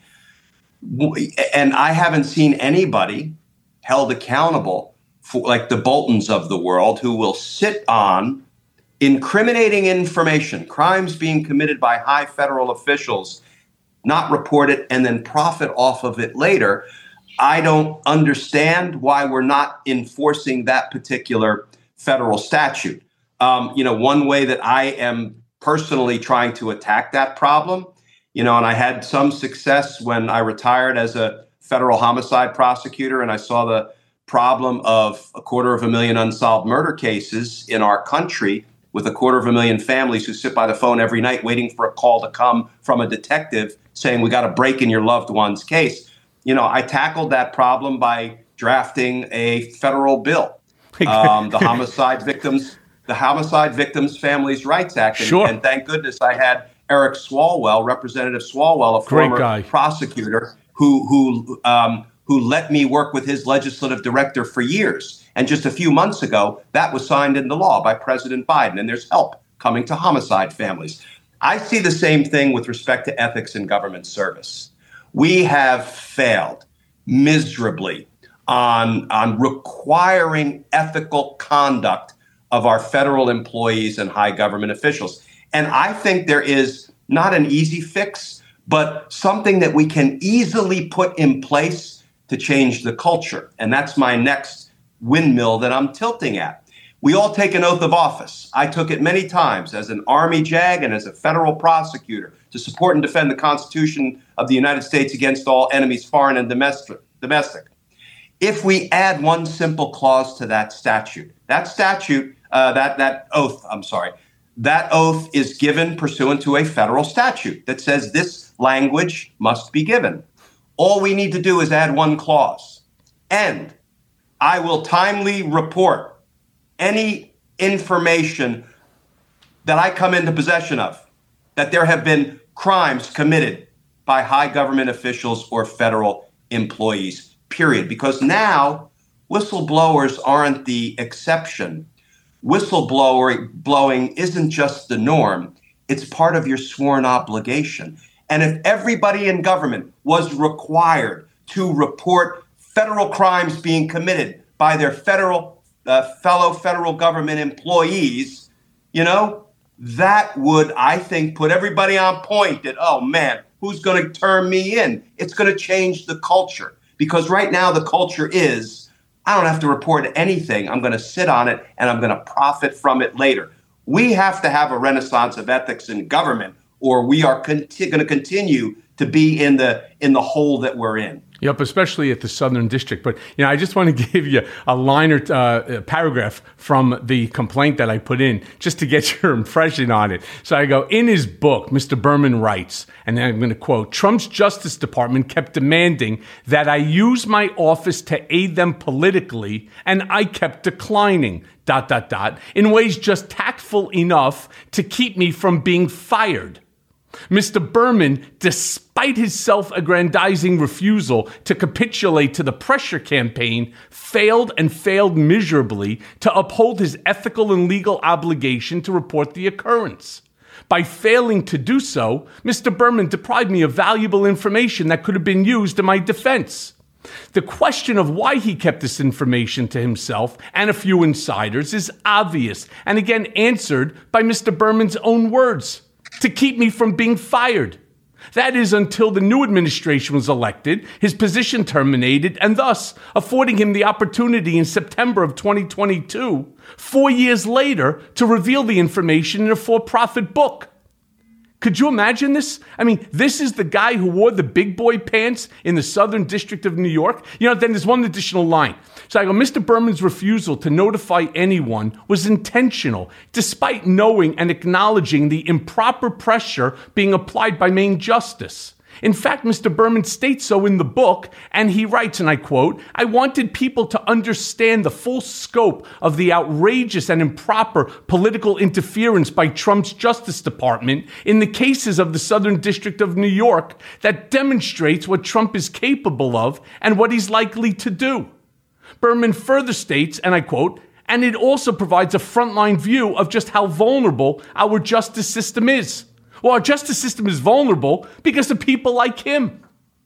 And I haven't seen anybody held accountable for, like the Boltons of the world, who will sit on incriminating information, crimes being committed by high federal officials, not report it, and then profit off of it later. I don't understand why we're not enforcing that particular federal statute. One way that I am personally trying to attack that problem, and I had some success when I retired as a federal homicide prosecutor, and I saw the problem of 250,000 unsolved murder cases in our country with 250,000 families who sit by the phone every night waiting for a call to come from a detective saying, we got a break in your loved one's case. I tackled that problem by drafting a federal bill, the Homicide Victims Families Rights Act. Sure. And thank goodness I had Eric Swalwell, Representative Swalwell, a former prosecutor, who let me work with his legislative director for years. And just a few months ago, that was signed into law by President Biden, and there's help coming to homicide families. I see the same thing with respect to ethics in government service. We have failed miserably on requiring ethical conduct of our federal employees and high government officials. And I think there is not an easy fix, but something that we can easily put in place to change the culture. And that's my next windmill that I'm tilting at. We all take an oath of office. I took it many times as an Army JAG and as a federal prosecutor to support and defend the Constitution of the United States against all enemies, foreign and domestic. If we add one simple clause to that oath is given pursuant to a federal statute that says this language must be given. All we need to do is add one clause. And I will timely report any information that I come into possession of, that there have been crimes committed by high government officials or federal employees, period. Because now whistleblowers aren't the exception. Whistleblowing isn't just the norm. It's part of your sworn obligation. And if everybody in government was required to report federal crimes being committed by their fellow federal government employees, that would, I think, put everybody on point that, oh man, who's going to turn me in? It's going to change the culture. Because right now the culture is, I don't have to report anything. I'm going to sit on it and I'm going to profit from it later. We have to have a renaissance of ethics in government, or we are going to continue to be in the hole that we're in. Yep, especially at the Southern District. But, I just want to give you a line or paragraph from the complaint that I put in just to get your impression on it. So I go, in his book, Mr. Berman writes, and then I'm going to quote, Trump's Justice Department kept demanding that I use my office to aid them politically, and I kept declining, ... in ways just tactful enough to keep me from being fired. Mr. Berman, despite his self-aggrandizing refusal to capitulate to the pressure campaign, failed miserably to uphold his ethical and legal obligation to report the occurrence. By failing to do so, Mr. Berman deprived me of valuable information that could have been used in my defense. The question of why he kept this information to himself and a few insiders is obvious, and again answered by Mr. Berman's own words: to keep me from being fired. That is, until the new administration was elected, his position terminated, and thus affording him the opportunity in September of 2022, 4 years later, to reveal the information in a for-profit book. Could you imagine this? I mean, this is the guy who wore the big boy pants in the Southern District of New York. Then there's one additional line. So I go, Mr. Berman's refusal to notify anyone was intentional, despite knowing and acknowledging the improper pressure being applied by Maine Justice. In fact, Mr. Berman states so in the book, and he writes, and I quote, "I wanted people to understand the full scope of the outrageous and improper political interference by Trump's Justice Department in the cases of the Southern District of New York that demonstrates what Trump is capable of and what he's likely to do." Berman further states, and I quote, "And it also provides a frontline view of just how vulnerable our justice system is." Well, our justice system is vulnerable because of people like him.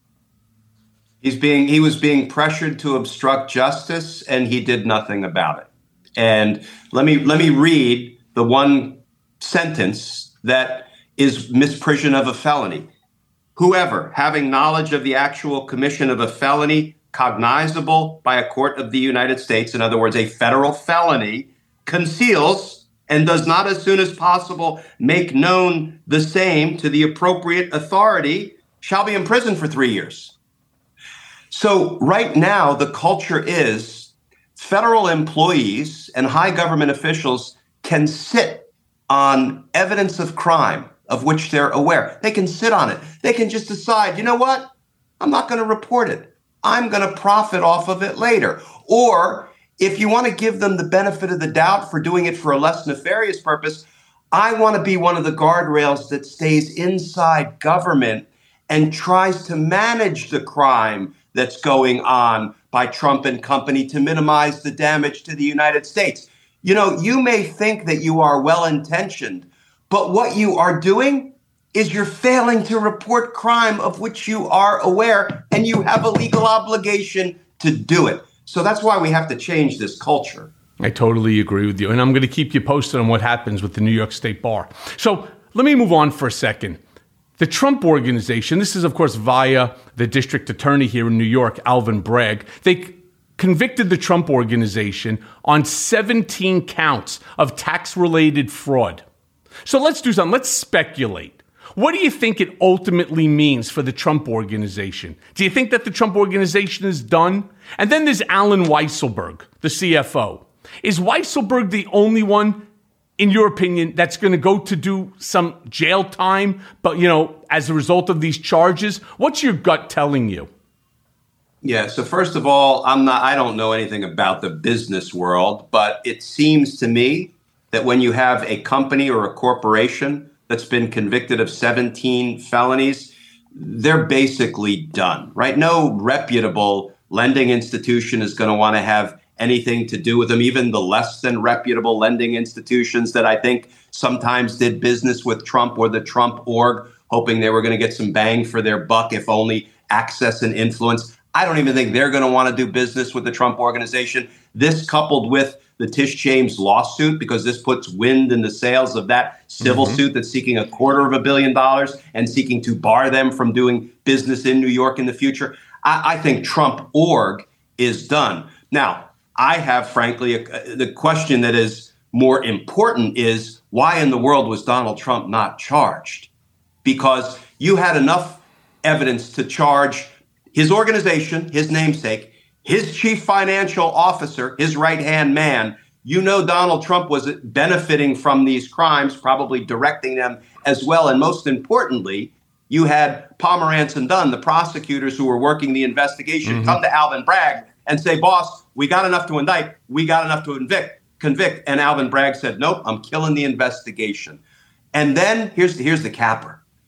He was being pressured to obstruct justice, and he did nothing about it. And let me read the one sentence that is misprision of a felony. Whoever, having knowledge of the actual commission of a felony cognizable by a court of the United States, in other words, a federal felony, conceals and does not as soon as possible make known the same to the appropriate authority, shall be imprisoned for 3 years. So right now, the culture is federal employees and high government officials can sit on evidence of crime of which they're aware. They can sit on it. They can just decide, you know what? I'm not going to report it. I'm going to profit off of it later. Or if you want to give them the benefit of the doubt for doing it for a less nefarious purpose, I want to be one of the guardrails that stays inside government and tries to manage the crime that's going on by Trump and company to minimize the damage to the United States. You may think that you are well-intentioned, but what you are doing is you're failing to report crime of which you are aware, and you have a legal obligation to do it. So that's why we have to change this culture. I totally agree with you. And I'm going to keep you posted on what happens with the New York State Bar. So let me move on for a second. The Trump Organization, this is, of course, via the district attorney here in New York, Alvin Bragg. They convicted the Trump Organization on 17 counts of tax-related fraud. So let's do something. Let's speculate. What do you think it ultimately means for the Trump Organization? Do you think that the Trump Organization is done? And then there's Alan Weisselberg, the CFO. Is Weisselberg the only one, in your opinion, that's going to go to do some jail time, but, as a result of these charges? What's your gut telling you? Yeah, so first of all, I don't know anything about the business world, but it seems to me that when you have a company or a corporation that's been convicted of 17 felonies, they're basically done, right? No reputable lending institution is going to want to have anything to do with them. Even the less than reputable lending institutions that I think sometimes did business with Trump or the Trump org, hoping they were going to get some bang for their buck, if only access and influence. I don't even think they're going to want to do business with the Trump Organization. This, coupled with the Tish James lawsuit, because this puts wind in the sails of that civil suit that's seeking $250 million and seeking to bar them from doing business in New York in the future. I think Trump org is done. Now, I have, frankly, the question that is more important is, why in the world was Donald Trump not charged? Because you had enough evidence to charge his organization, his namesake, his chief financial officer, his right-hand man. Donald Trump was benefiting from these crimes, probably directing them as well. And most importantly, you had Pomerantz and Dunn, the prosecutors who were working the investigation, come to Alvin Bragg and say, boss, we got enough to indict. We got enough to convict. And Alvin Bragg said, nope, I'm killing the investigation. And then here's the capper.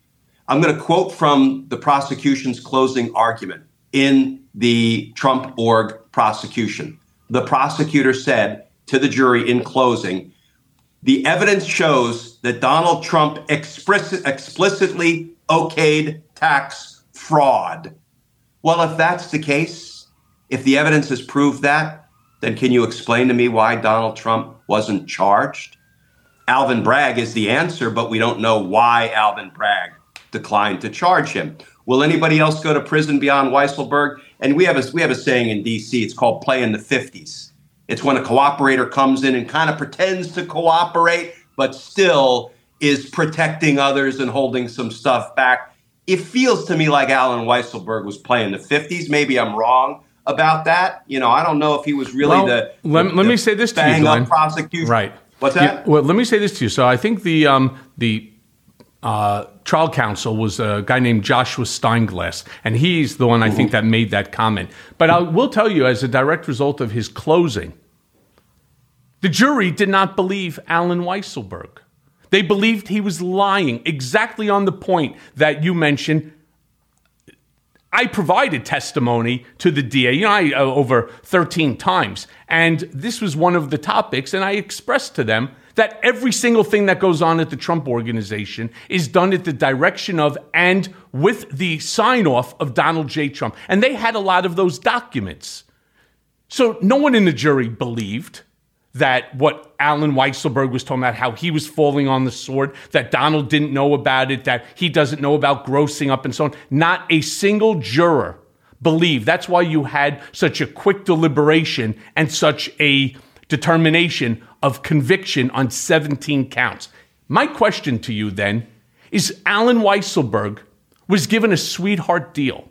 I'm going to quote from the prosecution's closing argument in the Trump org prosecution. The prosecutor said to the jury in closing, the evidence shows that Donald Trump explicitly okayed tax fraud. Well, if that's the case, if the evidence has proved that, then can you explain to me why Donald Trump wasn't charged? Alvin Bragg is the answer, but we don't know why Alvin Bragg declined to charge him. Will anybody else go to prison beyond Weisselberg? And we have a saying in D.C. It's called play in the 50s. It's when a cooperator comes in and kind of pretends to cooperate, but still is protecting others and holding some stuff back. It feels to me like Alan Weisselberg was playing the 50s. Maybe I'm wrong about that. You know, I don't know if he was really let me say this to you, Glenn. Prosecution. Right. What's that? Yeah, well, let me say this to you. So I think the trial counsel was a guy named Joshua Steinglass, and he's the one I think that made that comment. But I will tell you, as a direct result of his closing, the jury did not believe Alan Weisselberg. They believed he was lying exactly on the point that you mentioned. I provided testimony to the DA, over 13 times. And this was one of the topics. And I expressed to them that every single thing that goes on at the Trump Organization is done at the direction of and with the sign-off of Donald J. Trump. And they had a lot of those documents. So no one in the jury believed that what Alan Weisselberg was talking about, how he was falling on the sword, that Donald didn't know about it, that he doesn't know about grossing up and so on. Not a single juror believed. That's why you had such a quick deliberation and such a determination of conviction on 17 counts. My question to you then is, Alan Weisselberg was given a sweetheart deal.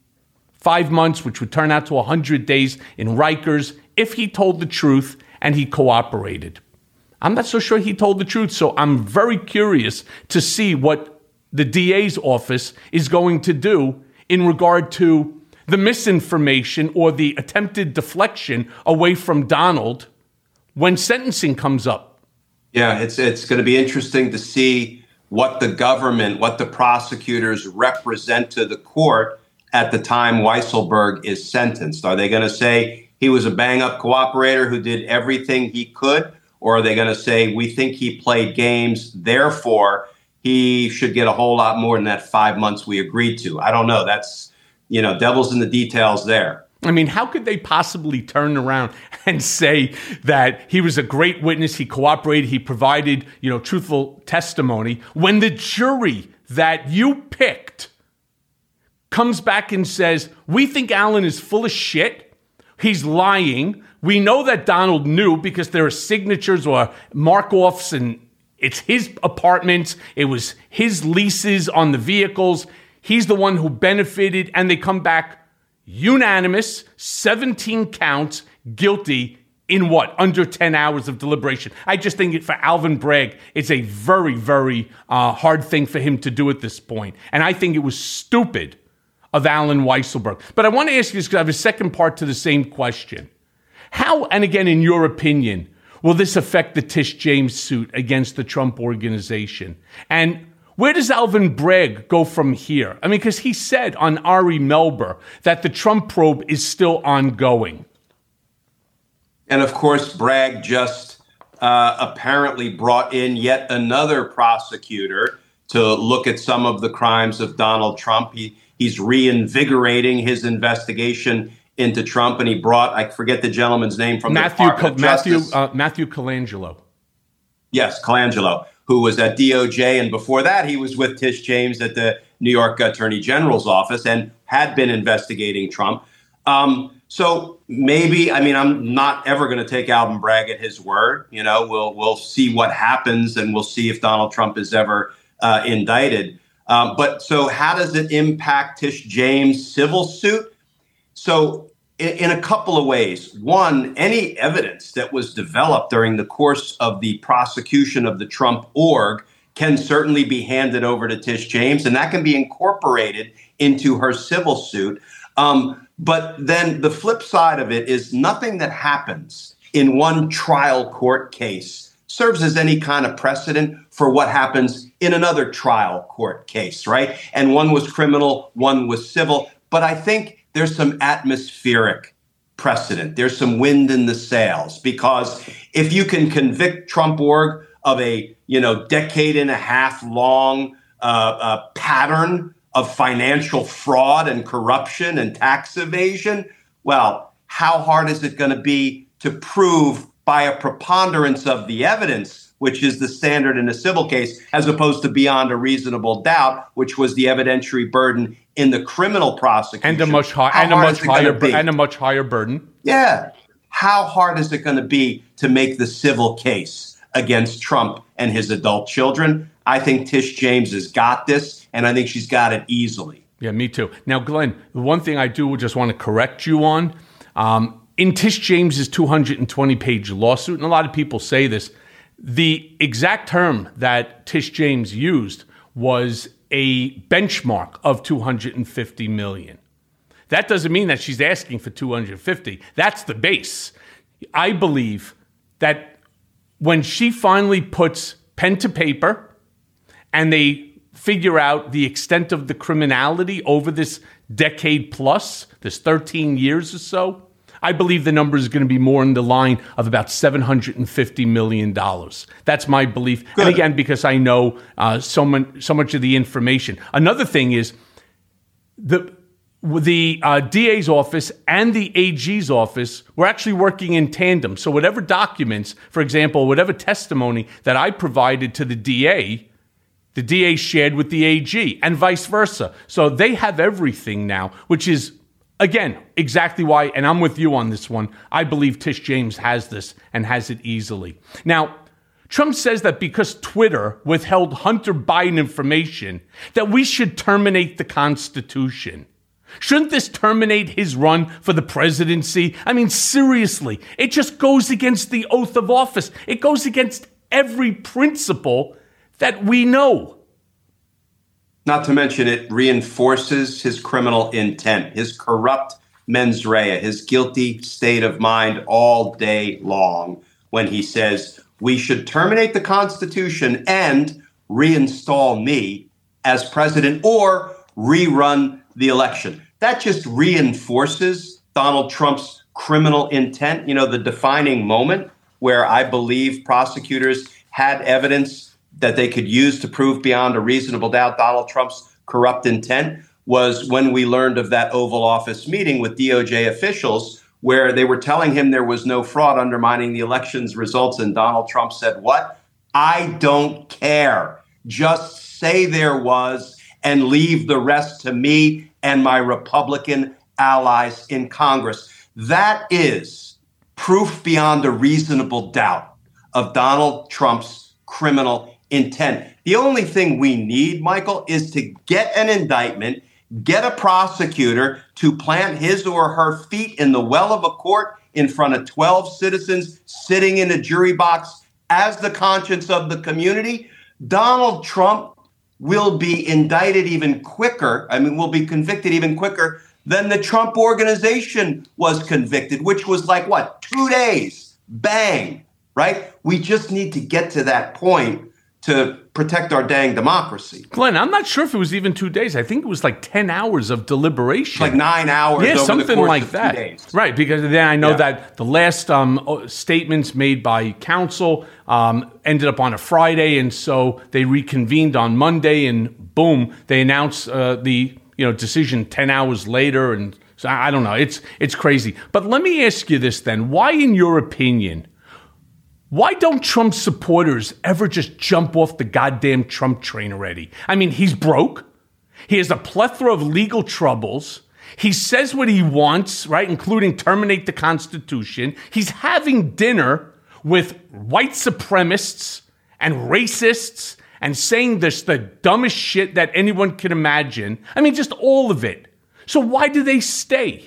5 months, which would turn out to 100 days in Rikers, if he told the truth and he cooperated. I'm not so sure he told the truth, so I'm very curious to see what the DA's office is going to do in regard to the misinformation or the attempted deflection away from Donald when sentencing comes up. Yeah, it's going to be interesting to see what the government, what the prosecutors represent to the court at the time Weisselberg is sentenced. Are they going to say he was a bang-up cooperator who did everything he could? Or are they going to say, we think he played games, therefore he should get a whole lot more than that 5 months we agreed to? I don't know. That's, devil's in the details there. I mean, how could they possibly turn around and say that he was a great witness, he cooperated, he provided, truthful testimony, when the jury that you picked comes back and says, we think Alan is full of shit, he's lying. We know that Donald knew because there are signatures or mark-offs, and it's his apartments. It was his leases on the vehicles. He's the one who benefited, and they come back unanimous, 17 counts, guilty in what? Under 10 hours of deliberation. I just think for Alvin Bragg, it's a very, very hard thing for him to do at this point. And I think it was stupid of Alan Weisselberg. But I want to ask you this because I have a second part to the same question. How, and again, in your opinion, will this affect the Tish James suit against the Trump Organization? And where does Alvin Bragg go from here? I mean, because he said on Ari Melber that the Trump probe is still ongoing. And of course, Bragg just apparently brought in yet another prosecutor to look at some of the crimes of Donald Trump. He's reinvigorating his investigation into Trump, and he brought, I forget the gentleman's name from Matthew Matthew Colangelo. Yes, Colangelo, who was at DOJ, and before that, he was with Tish James at the New York Attorney General's office and had been investigating Trump. So maybe, I'm not ever going to take Alvin Bragg at his word. We'll see what happens, and we'll see if Donald Trump is ever indicted. But so how does it impact Tish James' civil suit? So in a couple of ways. One, any evidence that was developed during the course of the prosecution of the Trump org can certainly be handed over to Tish James, and that can be incorporated into her civil suit. But then the flip side of it is nothing that happens in one trial court case serves as any kind of precedent for what happens in another trial court case, right? And one was criminal, one was civil. But I think there's some atmospheric precedent. There's some wind in the sails, because if you can convict Trump Org of a, decade and a half long pattern of financial fraud and corruption and tax evasion, well, how hard is it going to be to prove by a preponderance of the evidence, which is the standard in a civil case, as opposed to beyond a reasonable doubt, which was the evidentiary burden in the criminal prosecution. And a much higher burden. Yeah. How hard is it going to be to make the civil case against Trump and his adult children? I think Tish James has got this, and I think she's got it easily. Yeah, me too. Now, Glenn, the one thing I do just want to correct you on, in Tish James's 220-page lawsuit, and a lot of people say this, the exact term that Tish James used was a benchmark of $250 million. That doesn't mean that she's asking for 250. That's the base. I believe that when she finally puts pen to paper and they figure out the extent of the criminality over this decade plus, this 13 years or so, I believe the number is going to be more in the line of about $750 million. That's my belief. Good. And again, because I know so much of the information. Another thing is the DA's office and the AG's office were actually working in tandem. So whatever documents, for example, whatever testimony that I provided to the DA shared with the AG and vice versa. So they have everything now, which is, again, exactly why, and I'm with you on this one, I believe Tish James has this and has it easily. Now, Trump says that because Twitter withheld Hunter Biden information, that we should terminate the Constitution. Shouldn't this terminate his run for the presidency? I mean, seriously, it just goes against the oath of office. It goes against every principle that we know. Not to mention it reinforces his criminal intent, his corrupt mens rea, his guilty state of mind all day long when he says we should terminate the Constitution and reinstall me as president or rerun the election. That just reinforces Donald Trump's criminal intent. The defining moment where I believe prosecutors had evidence that they could use to prove beyond a reasonable doubt Donald Trump's corrupt intent was when we learned of that Oval Office meeting with DOJ officials where they were telling him there was no fraud undermining the election's results. And Donald Trump said, what? I don't care. Just say there was and leave the rest to me and my Republican allies in Congress. That is proof beyond a reasonable doubt of Donald Trump's criminal intent. The only thing we need, Michael, is to get an indictment, get a prosecutor to plant his or her feet in the well of a court in front of 12 citizens sitting in a jury box as the conscience of the community. Donald Trump will be indicted even quicker. Will be convicted even quicker than the Trump Organization was convicted, which was like, 2 days? Bang, right? We just need to get to that point to protect our dang democracy. Glenn, I'm not sure if it was even 2 days. I think it was like 10 hours of deliberation. Like 9 hours over something the course like of that. 2 days. Right, because then I know that the last statements made by counsel ended up on a Friday, and so they reconvened on Monday, and boom, they announced the decision 10 hours later, and so I don't know. It's crazy. But let me ask you this then. Why, in your opinion, why don't Trump supporters ever just jump off the goddamn Trump train already? I mean, he's broke. He has a plethora of legal troubles. He says what he wants, right, including terminate the Constitution. He's having dinner with white supremacists and racists and saying this the dumbest shit that anyone can imagine. I mean, just all of it. So why do they stay?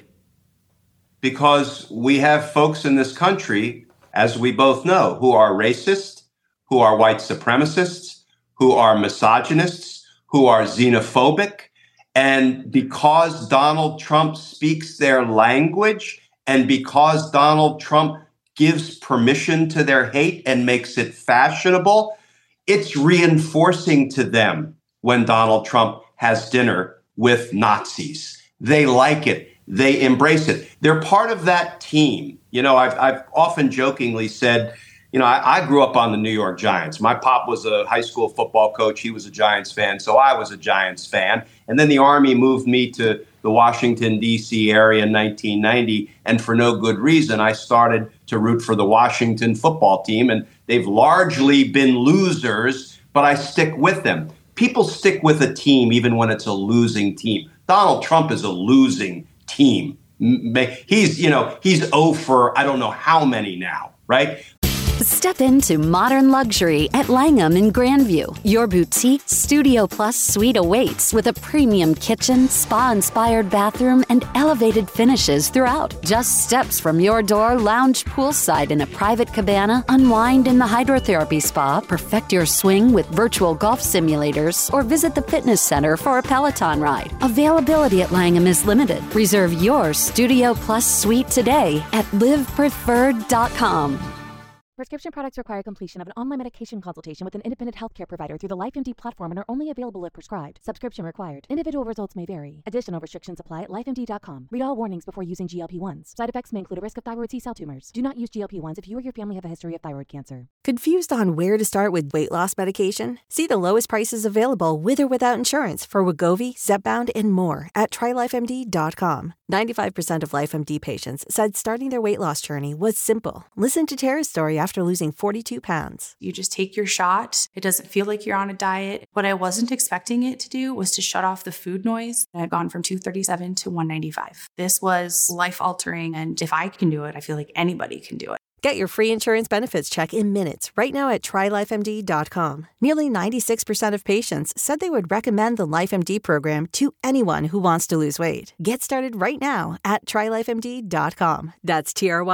Because we have folks in this country, as we both know, who are racist, who are white supremacists, who are misogynists, who are xenophobic. And because Donald Trump speaks their language, and because Donald Trump gives permission to their hate and makes it fashionable, it's reinforcing to them when Donald Trump has dinner with Nazis. They like it. They embrace it. They're part of that team. You know, I've often jokingly said, you know, I grew up on the New York Giants. My pop was a high school football coach. He was a Giants fan, so I was a Giants fan. And then the Army moved me to the Washington, D.C. area in 1990. And for no good reason, I started to root for the Washington football team. And they've largely been losers, but I stick with them. People stick with a team even when it's a losing team. Donald Trump is a losing team. He's 0 for I don't know how many now, right? Step into modern luxury at Langham in Grandview. Your boutique Studio Plus suite awaits with a premium kitchen, spa-inspired bathroom, and elevated finishes throughout. Just steps from your door, lounge poolside in a private cabana, unwind in the hydrotherapy spa, perfect your swing with virtual golf simulators, or visit the fitness center for a Peloton ride. Availability at Langham is limited. Reserve your Studio Plus suite today at livepreferred.com. Prescription products require completion of an online medication consultation with an independent healthcare provider through the LifeMD platform and are only available if prescribed. Subscription required. Individual results may vary. Additional restrictions apply at lifemd.com. Read all warnings before using GLP-1s. Side effects may include a risk of thyroid C-cell tumors. Do not use GLP-1s if you or your family have a history of thyroid cancer. Confused on where to start with weight loss medication? See the lowest prices available with or without insurance for Wegovy, Zepbound, and more at trylifemd.com. 95% of LifeMD patients said starting their weight loss journey was simple. Listen to Tara's story after losing 42 pounds. You just take your shot. It doesn't feel like you're on a diet. What I wasn't expecting it to do was to shut off the food noise. I'd gone from 237 to 195. This was life-altering, and if I can do it, I feel like anybody can do it. Get your free insurance benefits check in minutes right now at trylifemd.com. Nearly 96% of patients said they would recommend the LifeMD program to anyone who wants to lose weight. Get started right now at trylifemd.com. That's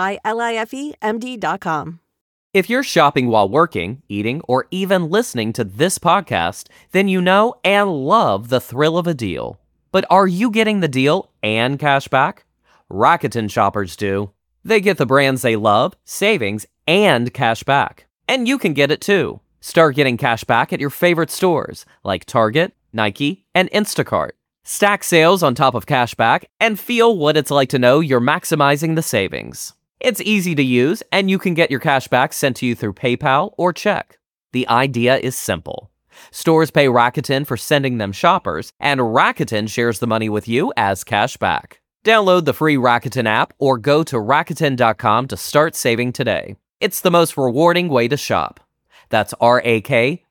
TRYLIFEMD.com. If you're shopping while working, eating, or even listening to this podcast, then you know and love the thrill of a deal. But are you getting the deal and cash back? Rakuten shoppers do. They get the brands they love, savings, and cash back. And you can get it too. Start getting cash back at your favorite stores like Target, Nike, and Instacart. Stack sales on top of cash back and feel what it's like to know you're maximizing the savings. It's easy to use, and you can get your cash back sent to you through PayPal or check. The idea is simple. Stores pay Rakuten for sending them shoppers, and Rakuten shares the money with you as cash back. Download the free Rakuten app or go to Rakuten.com to start saving today. It's the most rewarding way to shop. That's Rakuten,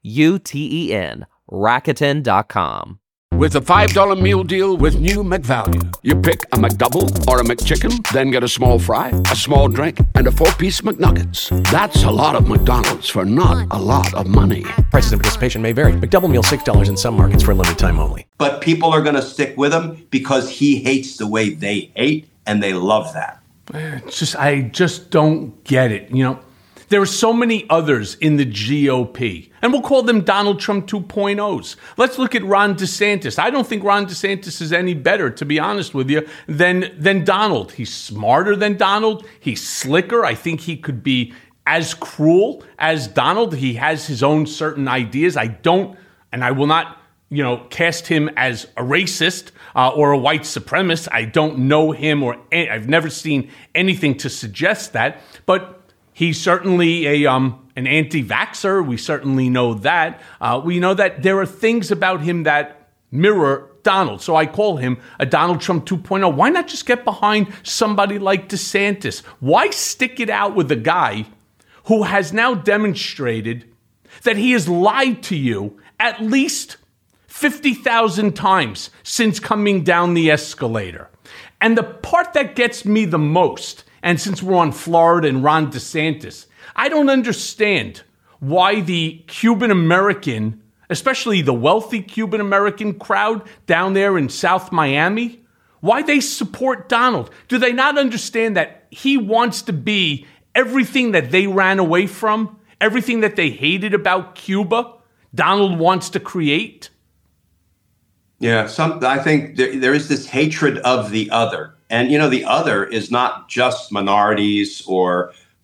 Rakuten.com. With a $5 meal deal with new McValue. You pick a McDouble or a McChicken, then get a small fry, a small drink, and a 4-piece McNuggets. That's a lot of McDonald's for not a lot of money. Prices and participation may vary. McDouble meal $6 in some markets for a limited time only. But people are going to stick with him because he hates the way they hate, and they love that. I just don't get it. You know, there are so many others in the GOP, and we'll call them Donald Trump 2.0s. Let's look at Ron DeSantis. I don't think Ron DeSantis is any better, to be honest with you, than Donald. He's smarter than Donald. He's slicker. I think he could be as cruel as Donald. He has his own certain ideas. I will not, cast him as a racist or a white supremacist. I don't know him, I've never seen anything to suggest that, but he's certainly an anti-vaxxer. We certainly know that. We know that there are things about him that mirror Donald. So I call him a Donald Trump 2.0. Why not just get behind somebody like DeSantis? Why stick it out with a guy who has now demonstrated that he has lied to you at least 50,000 times since coming down the escalator? And the part that gets me the most, and since we're on Florida and Ron DeSantis, I don't understand why the Cuban American, especially the wealthy Cuban American crowd down there in South Miami, why they support Donald. Do they not understand that he wants to be everything that they ran away from, everything that they hated about Cuba, Donald wants to create? Yeah, I think there is this hatred of the other. And, the other is not just minorities or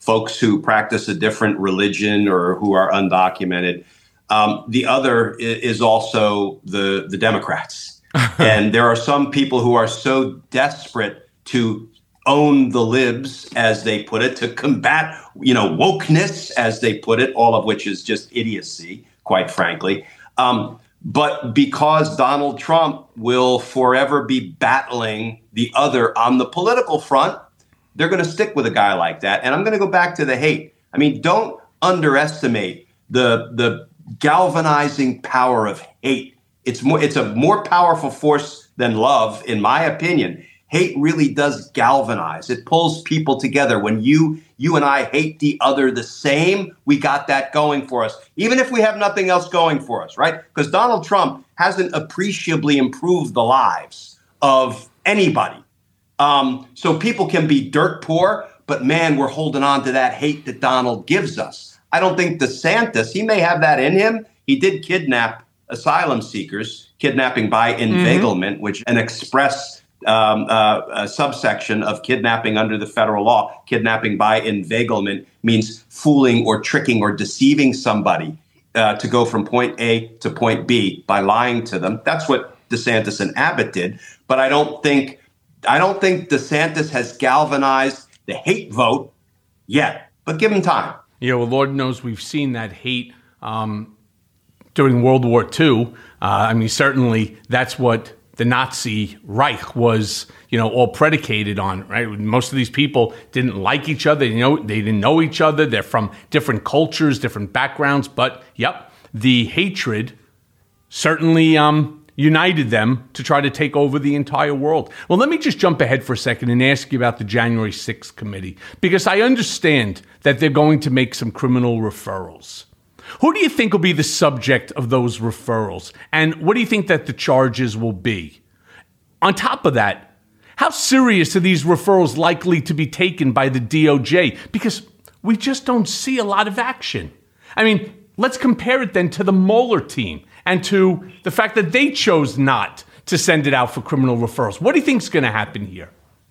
folks who practice a different religion or who are undocumented. The other is also the Democrats. And there are some people who are so desperate to own the libs, as they put it, to combat, wokeness, as they put it, all of which is just idiocy, quite frankly. But because Donald Trump will forever be battling the other on the political front, they're going to stick with a guy like that. And I'm going to go back to the hate. I mean, don't underestimate the galvanizing power of hate. It's a more powerful force than love, in my opinion. Hate really does galvanize. It pulls people together. When you and I hate the other the same, we got that going for us, even if we have nothing else going for us, right? Because Donald Trump hasn't appreciably improved the lives of anybody. So people can be dirt poor, but man, we're holding on to that hate that Donald gives us. I don't think DeSantis, he may have that in him. He did kidnap asylum seekers, kidnapping by inveiglement, which an express a subsection of kidnapping under the federal law. Kidnapping by inveiglement means fooling or tricking or deceiving somebody to go from point A to point B by lying to them. That's what DeSantis and Abbott did. But I don't think DeSantis has galvanized the hate vote yet. But give him time. Yeah, well, Lord knows we've seen that hate during World War II. Certainly that's what the Nazi Reich was, all predicated on, right? Most of these people didn't like each other. They didn't know each other. They're from different cultures, different backgrounds. But, the hatred certainly united them to try to take over the entire world. Well, let me just jump ahead for a second and ask you about the January 6th committee, because I understand that they're going to make some criminal referrals. Who do you think will be the subject of those referrals? And what do you think that the charges will be? On top of that, how serious are these referrals likely to be taken by the DOJ? Because we just don't see a lot of action. Let's compare it then to the Mueller team and to the fact that they chose not to send it out for criminal referrals. What do you think is going to happen here?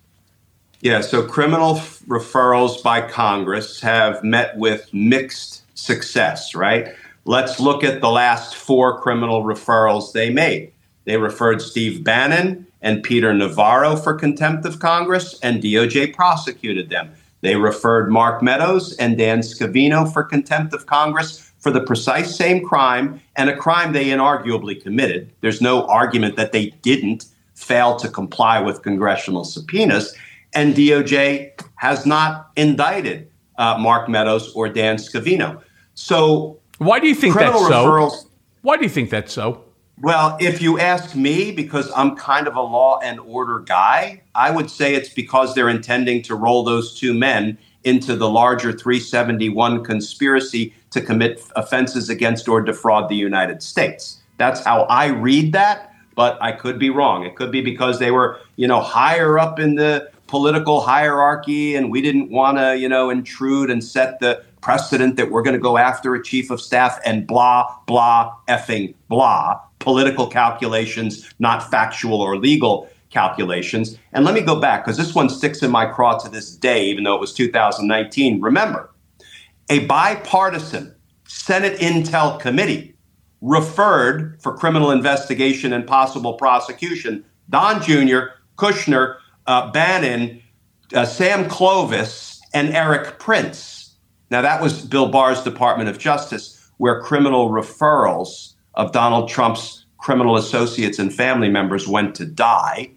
Yeah, so criminal referrals by Congress have met with mixed success, right? Let's look at the last 4 criminal referrals they made. They referred Steve Bannon and Peter Navarro for contempt of Congress, and DOJ prosecuted them. They referred Mark Meadows and Dan Scavino for contempt of Congress for the precise same crime, and a crime they inarguably committed. There's no argument that they didn't fail to comply with congressional subpoenas, and DOJ has not indicted Mark Meadows or Dan Scavino. So why do you think that's so? Why do you think that's so? Well, if you ask me, because I'm kind of a law and order guy, I would say it's because they're intending to roll those 2 men into the larger 371 conspiracy to commit offenses against or defraud the United States. That's how I read that, but I could be wrong. It could be because they were, higher up in the political hierarchy, and we didn't want to, intrude and set the precedent that we're going to go after a chief of staff and blah, blah, effing blah. Political calculations, not factual or legal calculations. And let me go back, because this one sticks in my craw to this day, even though it was 2019. Remember, a bipartisan Senate Intel Committee referred for criminal investigation and possible prosecution Don Jr., Kushner, Bannon, Sam Clovis, and Eric Prince. Now, that was Bill Barr's Department of Justice, where criminal referrals of Donald Trump's criminal associates and family members went to die.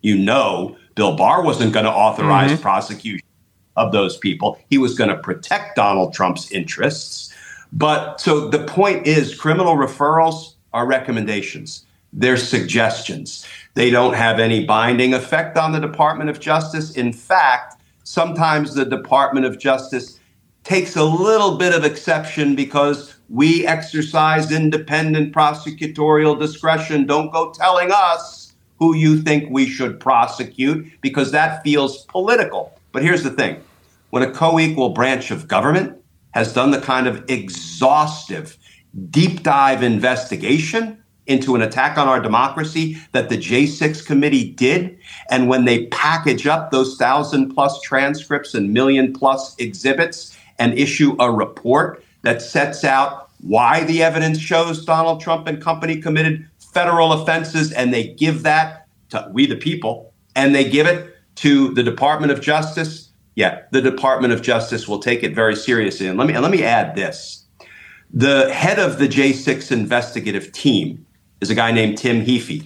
Bill Barr wasn't going to authorize prosecution of those people. He was going to protect Donald Trump's interests. But so the point is, criminal referrals are recommendations. They're suggestions. They don't have any binding effect on the Department of Justice. In fact, sometimes the Department of Justice takes a little bit of exception because we exercise independent prosecutorial discretion. Don't go telling us who you think we should prosecute, because that feels political. But here's the thing. When a co-equal branch of government has done the kind of exhaustive, deep dive investigation into an attack on our democracy that the J6 committee did. And when they package up those 1,000+ transcripts and million+ exhibits and issue a report that sets out why the evidence shows Donald Trump and company committed federal offenses, and they give that to we the people, and they give it to the Department of Justice, the Department of Justice will take it very seriously. And let me add this. The head of the J6 investigative team is a guy named Tim Heaphy.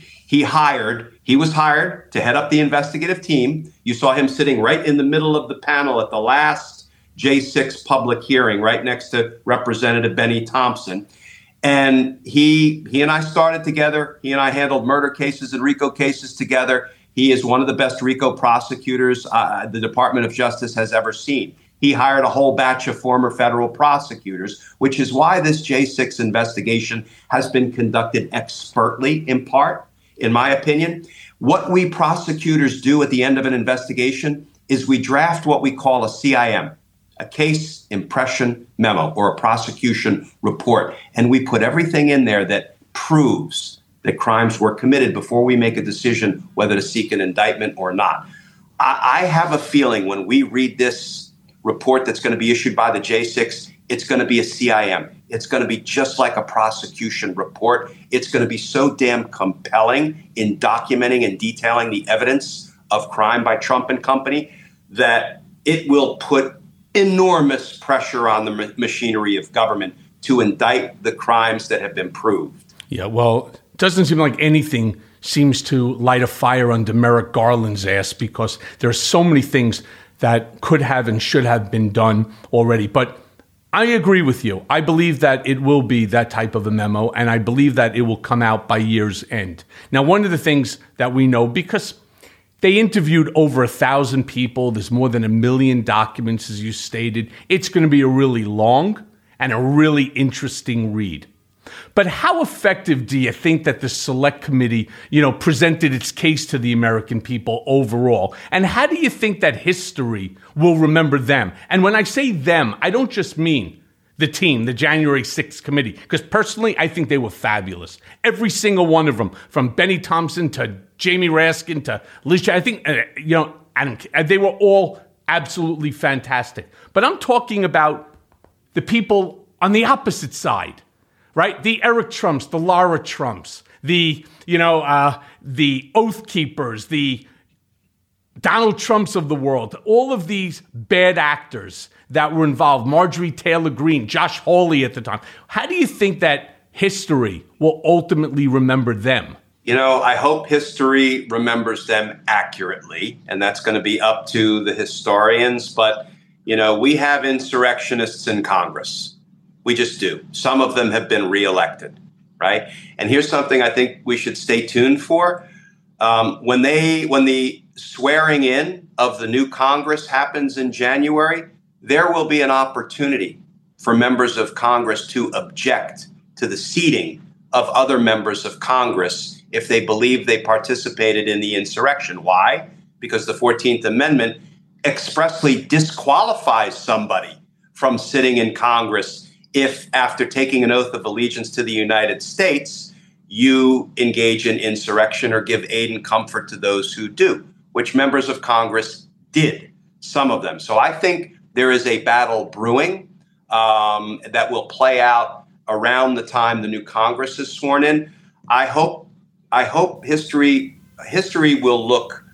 He was hired to head up the investigative team. You saw him sitting right in the middle of the panel at the last J6 public hearing, right next to Representative Benny Thompson. And he and I started together. He and I handled murder cases and RICO cases together. He is one of the best RICO prosecutors the Department of Justice has ever seen. He hired a whole batch of former federal prosecutors, which is why this J6 investigation has been conducted expertly, in part, in my opinion. What we prosecutors do at the end of an investigation is we draft what we call a CIM, a case impression memo, or a prosecution report. And we put everything in there that proves that crimes were committed before we make a decision whether to seek an indictment or not. I have a feeling when we read this report that's going to be issued by the J6, it's going to be a CIM. It's going to be just like a prosecution report. It's going to be so damn compelling in documenting and detailing the evidence of crime by Trump and company that it will put enormous pressure on the machinery of government to indict the crimes that have been proved. Yeah, well, it doesn't seem like anything seems to light a fire under Merrick Garland's ass, because there are so many things that could have and should have been done already. But I agree with you. I believe that it will be that type of a memo, and I believe that it will come out by year's end. Now, one of the things that we know, because they interviewed over 1,000 people, there's more than 1 million documents, as you stated, it's going to be a really long and a really interesting read. But how effective do you think that the Select Committee, presented its case to the American people overall? And how do you think that history will remember them? And when I say them, I don't just mean the team, the January 6th committee, because personally, I think they were fabulous. Every single one of them, from Benny Thompson to Jamie Raskin to Liz, I think, they were all absolutely fantastic. But I'm talking about the people on the opposite side. Right? The Eric Trumps, the Lara Trumps, the Oath Keepers, the Donald Trumps of the world, all of these bad actors that were involved, Marjorie Taylor Greene, Josh Hawley at the time. How do you think that history will ultimately remember them? I hope history remembers them accurately, and that's going to be up to the historians. But, we have insurrectionists in Congress. We just do. Some of them have been reelected, right? And here's something I think we should stay tuned for. When the swearing in of the new Congress happens in January, there will be an opportunity for members of Congress to object to the seating of other members of Congress if they believe they participated in the insurrection. Why? Because the 14th Amendment expressly disqualifies somebody from sitting in Congress if, after taking an oath of allegiance to the United States, you engage in insurrection or give aid and comfort to those who do, which members of Congress did, some of them. So I think there is a battle brewing that will play out around the time the new Congress is sworn in. I hope history will look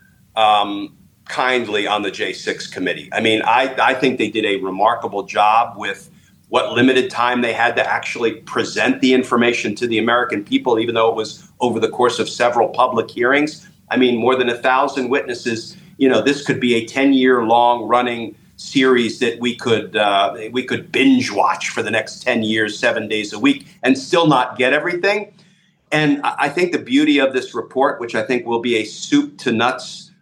kindly on the J6 committee. I mean, I think they did a remarkable job with what limited time they had to actually present the information to the American people, even though it was over the course of several public hearings. I mean, more than 1,000 witnesses. This could be a 10-year long running series that we could binge watch for the next 10 years, 7 days a week, and still not get everything. And I think the beauty of this report, which I think will be a soup to nuts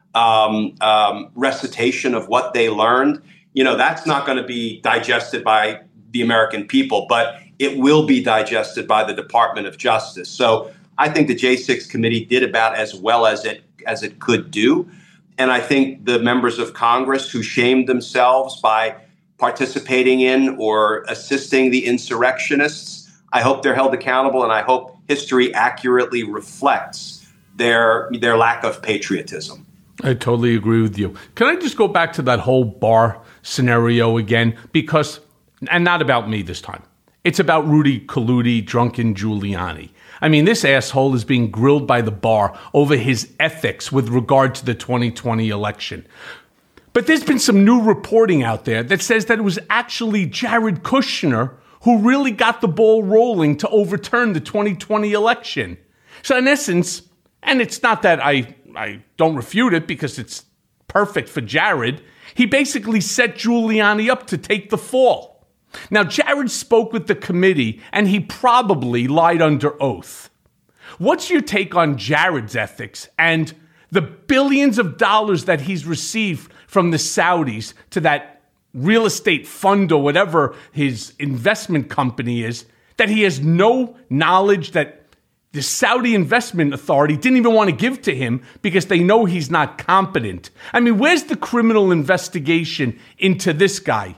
recitation of what they learned, that's not going to be digested by the American people, but it will be digested by the Department of Justice. So I think the J6 committee did about as well as it could do. And I think the members of Congress who shamed themselves by participating in or assisting the insurrectionists, I hope they're held accountable, and I hope history accurately reflects their lack of patriotism. I totally agree with you. Can I just go back to that whole bar scenario again? Because, and not about me this time. It's about Rudy Colludi, drunken Giuliani. I mean, this asshole is being grilled by the bar over his ethics with regard to the 2020 election. But there's been some new reporting out there that says that it was actually Jared Kushner who really got the ball rolling to overturn the 2020 election. So in essence, and it's not that I don't refute it because it's perfect for Jared, he basically set Giuliani up to take the fall. Now, Jared spoke with the committee, and he probably lied under oath. What's your take on Jared's ethics and the billions of dollars that he's received from the Saudis to that real estate fund or whatever his investment company is, that he has no knowledge that the Saudi Investment Authority didn't even want to give to him because they know he's not competent? I mean, where's the criminal investigation into this guy?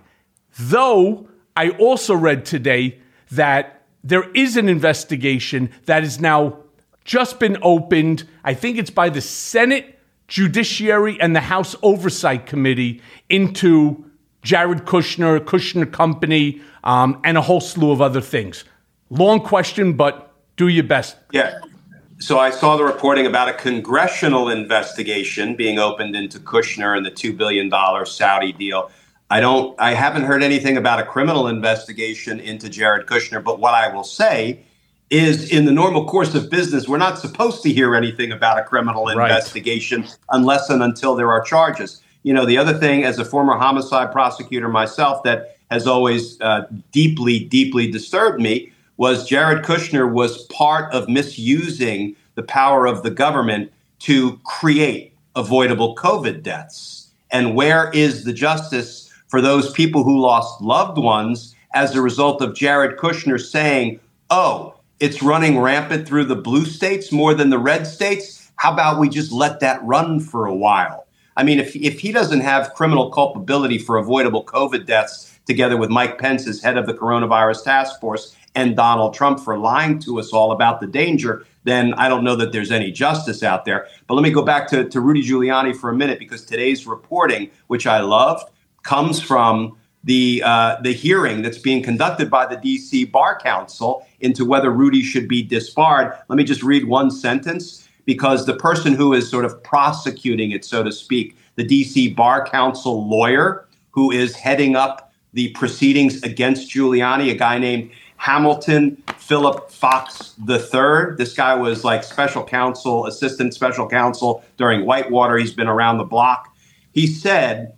Though I also read today that there is an investigation that has now just been opened. I think it's by the Senate Judiciary and the House Oversight Committee into Jared Kushner, Kushner Company, and a whole slew of other things. Long question, but do your best. Yeah. So I saw the reporting about a congressional investigation being opened into Kushner and the $2 billion Saudi deal. I haven't heard anything about a criminal investigation into Jared Kushner, but what I will say is in the normal course of business, we're not supposed to hear anything about a criminal investigation unless and until there are charges. You know, the other thing, as a former homicide prosecutor myself, that has always deeply, deeply disturbed me was Jared Kushner was part of misusing the power of the government to create avoidable COVID deaths. And where is the justice for those people who lost loved ones as a result of Jared Kushner saying, oh, it's running rampant through the blue states more than the red states? How about we just let that run for a while? I mean, if he doesn't have criminal culpability for avoidable COVID deaths, together with Mike Pence as head of the coronavirus task force and Donald Trump for lying to us all about the danger, then I don't know that there's any justice out there. But let me go back to Rudy Giuliani for a minute, because today's reporting, which I loved, comes from the hearing that's being conducted by the D.C. Bar Council into whether Rudy should be disbarred. Let me just read one sentence, because the person who is sort of prosecuting it, so to speak, the D.C. Bar Council lawyer who is heading up the proceedings against Giuliani, a guy named Hamilton Philip Fox III. This guy was like special counsel, assistant special counsel during Whitewater. He's been around the block. He said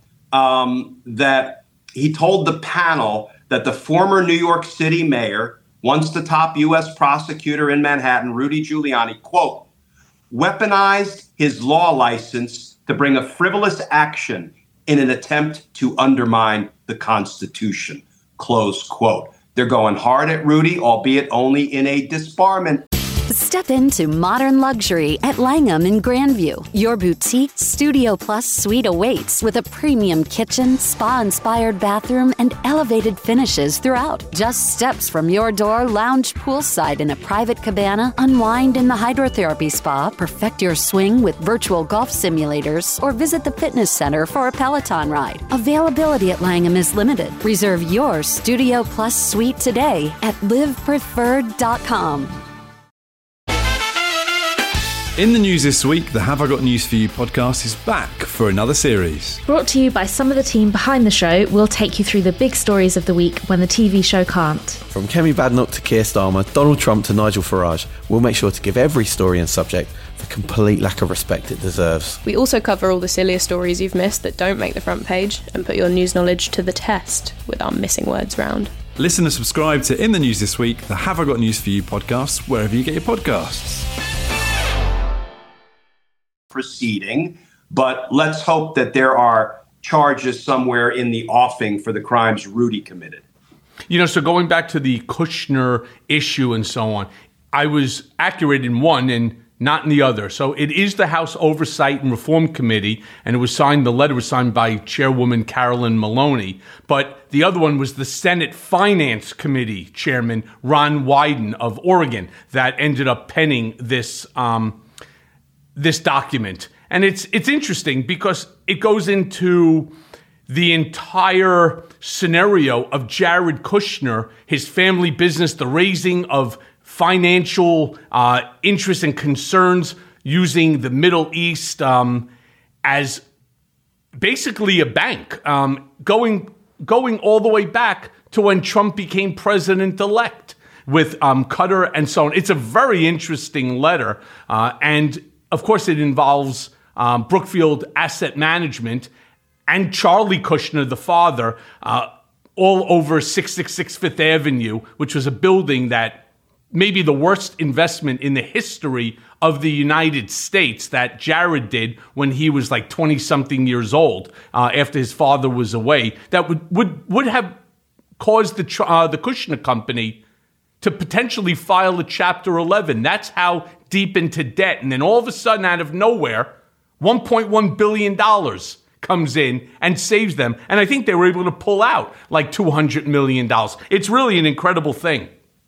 that he told the panel that the former New York City mayor, once the top U.S. prosecutor in Manhattan, Rudy Giuliani, quote, weaponized his law license to bring a frivolous action in an attempt to undermine the Constitution, close quote. They're going hard at Rudy, albeit only in a disbarment. Step into modern luxury at Langham in Grandview. Your boutique Studio Plus suite awaits with a premium kitchen, spa-inspired bathroom, and elevated finishes throughout. Just steps from your door, lounge poolside in a private cabana, unwind in the hydrotherapy spa, perfect your swing with virtual golf simulators, or visit the fitness center for a Peloton ride. Availability at Langham is limited. Reserve your Studio Plus suite today at livepreferred.com. In the news this week, the Have I Got News For You podcast is back for another series. Brought to you by some of the team behind the show, we'll take you through the big stories of the week when the TV show can't. From Kemi Badnoch to Keir Starmer, Donald Trump to Nigel Farage, we'll make sure to give every story and subject the complete lack of respect it deserves. We also cover all the sillier stories you've missed that don't make the front page and put your news knowledge to the test with our missing words round. Listen and subscribe to In the News This Week, the Have I Got News For You podcast, wherever you get your podcasts. Proceeding, but let's hope that there are charges somewhere in the offing for the crimes Rudy committed. You know, so going back to the Kushner issue and so on, I was accurate in one, and not in the other. So it is the House Oversight and Reform Committee, and the letter was signed by Chairwoman Carolyn Maloney. But the other one was the Senate Finance Committee Chairman Ron Wyden of Oregon that ended up penning this this document. And it's interesting because it goes into the entire scenario of Jared Kushner, his family business, the raising of financial interests and concerns using the Middle East as basically a bank, going all the way back to when Trump became president-elect with Qatar and so on. It's a very interesting letter, and of course it involves Brookfield Asset Management and Charlie Kushner, the father, all over 666 Fifth Avenue, which was a building that maybe the worst investment in the history of the United States that Jared did when he was like 20-something years old after his father was away, that would have caused the Kushner Company to potentially file a Chapter 11. That's how deep into debt. And then all of a sudden, out of nowhere, $1.1 billion comes in and saves them. And I think they were able to pull out like $200 million. It's really an incredible thing.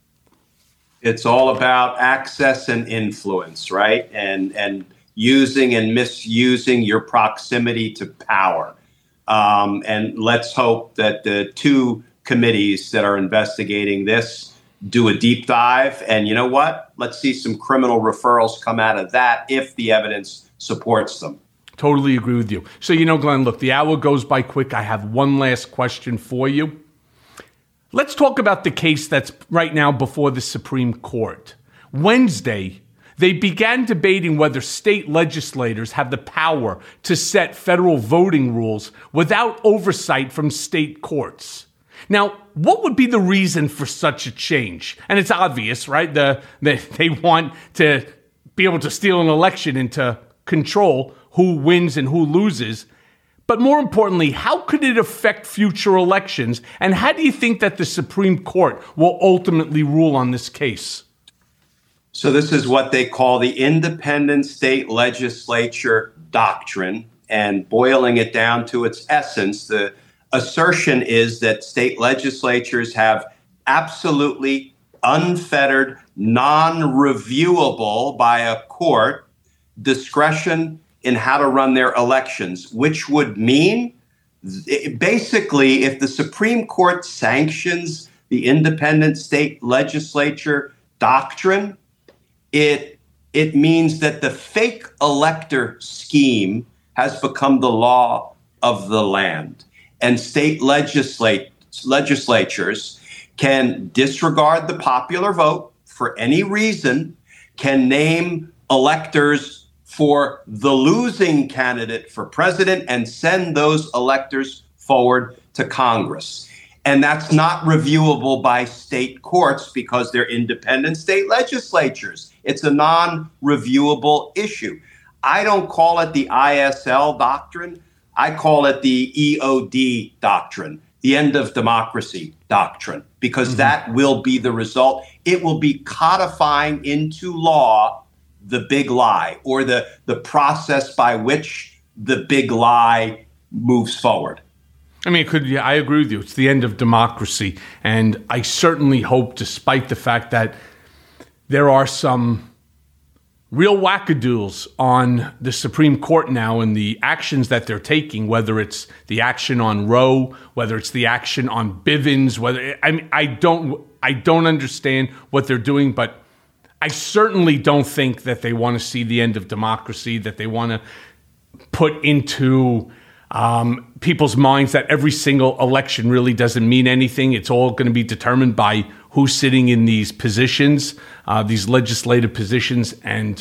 It's all about access and influence, right? And using and misusing your proximity to power. And let's hope that the two committees that are investigating this do a deep dive. And you know what? Let's see some criminal referrals come out of that if the evidence supports them. Totally agree with you. So, Glenn, look, the hour goes by quick. I have one last question for you. Let's talk about the case that's right now before the Supreme Court. Wednesday, they began debating whether state legislators have the power to set federal voting rules without oversight from state courts. Now, what would be the reason for such a change? And it's obvious, right? They want to be able to steal an election and to control who wins and who loses. But more importantly, how could it affect future elections? And how do you think that the Supreme Court will ultimately rule on this case? So this is what they call the independent state legislature doctrine. And boiling it down to its essence, the assertion is that state legislatures have absolutely unfettered, non-reviewable by a court discretion in how to run their elections, which would mean basically if the Supreme Court sanctions the independent state legislature doctrine, it means that the fake elector scheme has become the law of the land. And state legislatures can disregard the popular vote for any reason, can name electors for the losing candidate for president and send those electors forward to Congress. And that's not reviewable by state courts because they're independent state legislatures. It's a non-reviewable issue. I don't call it the ISL doctrine. I call it the EOD doctrine, the end of democracy doctrine, because that will be the result. It will be codifying into law the big lie, or the process by which the big lie moves forward. I mean, I agree with you. It's the end of democracy. And I certainly hope, despite the fact that there are some real wackadoodles on the Supreme Court now and the actions that they're taking, whether it's the action on Roe, whether it's the action on Bivens, I don't understand what they're doing, but I certainly don't think that they want to see the end of democracy, that they want to put into people's minds that every single election really doesn't mean anything. It's all going to be determined by who's sitting in these positions, these legislative positions. And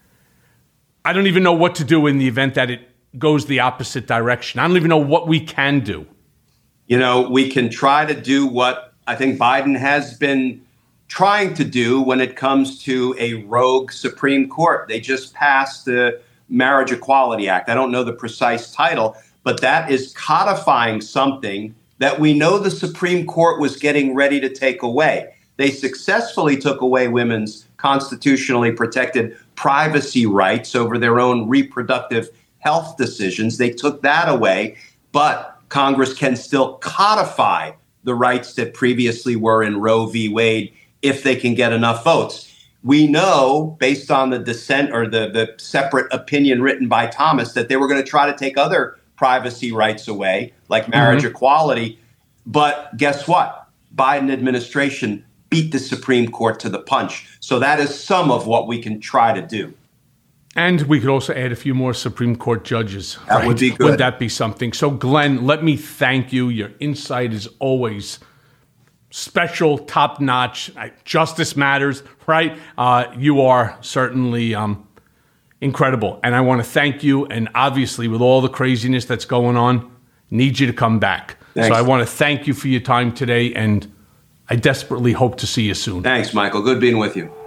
I don't even know what to do in the event that it goes the opposite direction. I don't even know what we can do. We can try to do what I think Biden has been trying to do when it comes to a rogue Supreme Court. They just passed the Marriage Equality Act. I don't know the precise title, but that is codifying something that we know the Supreme Court was getting ready to take away. They successfully took away women's constitutionally protected privacy rights over their own reproductive health decisions. They took that away, but Congress can still codify the rights that previously were in Roe v. Wade if they can get enough votes. We know, based on the dissent or the separate opinion written by Thomas, that they were going to try to take other privacy rights away, like marriage equality. But guess what? Biden administration beat the Supreme Court to the punch. So that is some of what we can try to do. And we could also add a few more Supreme Court judges. That would be good. Would that be something? So, Glenn, let me thank you. Your insight is always special, top-notch. Justice matters, right? You are certainly incredible. And I want to thank you. And obviously, with all the craziness that's going on, need you to come back. Thanks. So I want to thank you for your time today, and I desperately hope to see you soon. Thanks, Michael. Good being with you.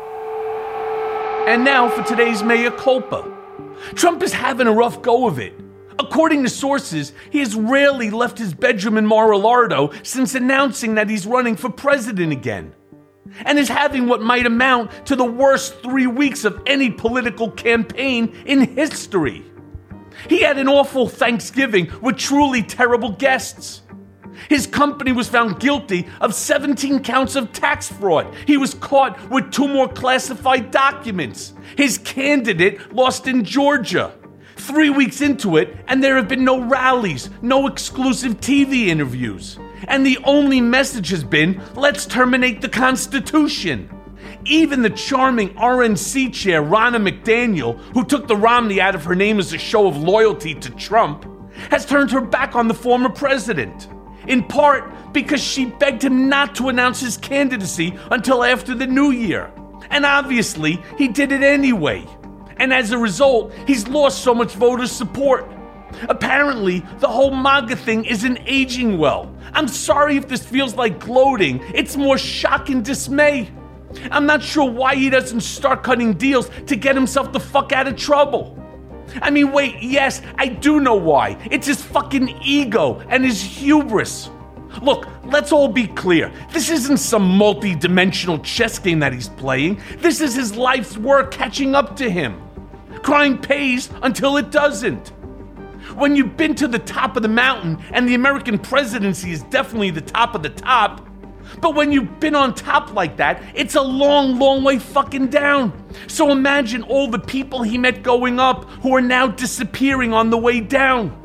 And now for today's Mea Culpa. Trump is having a rough go of it. According to sources, he has rarely left his bedroom in Mar-a-Lago since announcing that he's running for president again, and is having what might amount to the worst 3 weeks of any political campaign in history. He had an awful Thanksgiving with truly terrible guests. His company was found guilty of 17 counts of tax fraud. He was caught with 2 more classified documents. His candidate lost in Georgia. 3 weeks into it, and there have been no rallies, no exclusive TV interviews. And the only message has been, let's terminate the Constitution. Even the charming RNC chair, Ronna McDaniel, who took the Romney out of her name as a show of loyalty to Trump, has turned her back on the former president. In part because she begged him not to announce his candidacy until after the new year. And obviously, he did it anyway. And as a result, he's lost so much voter support. Apparently, the whole MAGA thing isn't aging well. I'm sorry if this feels like gloating. It's more shock and dismay. I'm not sure why he doesn't start cutting deals to get himself the fuck out of trouble. I mean, wait, yes, I do know why. It's his fucking ego and his hubris. Look, let's all be clear. This isn't some multi-dimensional chess game that he's playing. This is his life's work catching up to him. Crime pays until it doesn't. When you've been to the top of the mountain, and the American presidency is definitely the top of the top, but when you've been on top like that, it's a long, long way fucking down. So imagine all the people he met going up who are now disappearing on the way down.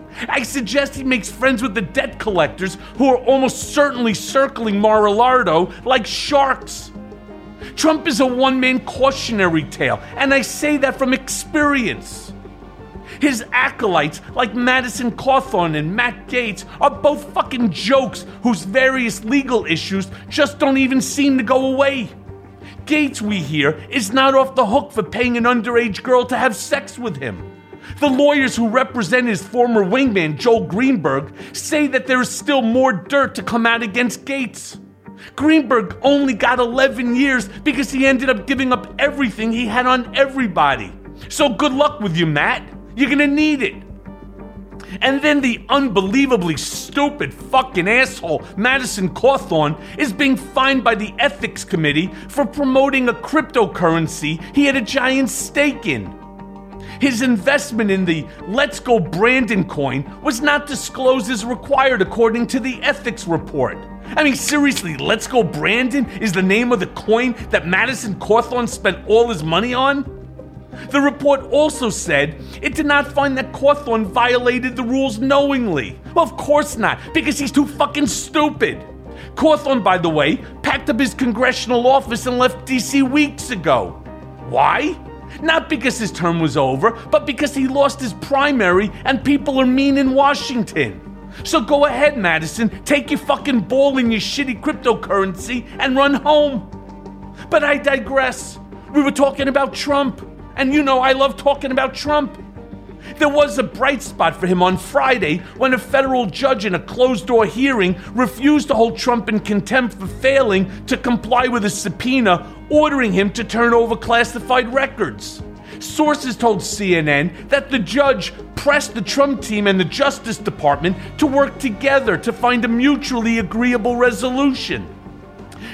I suggest he makes friends with the debt collectors who are almost certainly circling Mar-a-Lago like sharks. Trump is a one-man cautionary tale, and I say that from experience. His acolytes, like Madison Cawthorn and Matt Gaetz, are both fucking jokes whose various legal issues just don't even seem to go away. Gaetz, we hear, is not off the hook for paying an underage girl to have sex with him. The lawyers who represent his former wingman, Joel Greenberg, say that there is still more dirt to come out against Gaetz. Greenberg only got 11 years because he ended up giving up everything he had on everybody. So good luck with you, Matt. You're gonna need it. And then the unbelievably stupid fucking asshole Madison Cawthorn is being fined by the ethics committee for promoting a cryptocurrency he had a giant stake in. His investment in the Let's Go Brandon coin was not disclosed as required according to the ethics report. I mean, seriously, Let's Go Brandon is the name of the coin that Madison Cawthorn spent all his money on? The report also said it did not find that Cawthorn violated the rules knowingly. Well, of course not, because he's too fucking stupid. Cawthorn, by the way, packed up his congressional office and left DC weeks ago. Why? Not because his term was over, but because he lost his primary and people are mean in Washington. So go ahead, Madison, take your fucking ball and your shitty cryptocurrency and run home. But I digress. We were talking about Trump. And you know I love talking about Trump. There was a bright spot for him on Friday when a federal judge in a closed-door hearing refused to hold Trump in contempt for failing to comply with a subpoena ordering him to turn over classified records. Sources told CNN that the judge pressed the Trump team and the Justice Department to work together to find a mutually agreeable resolution.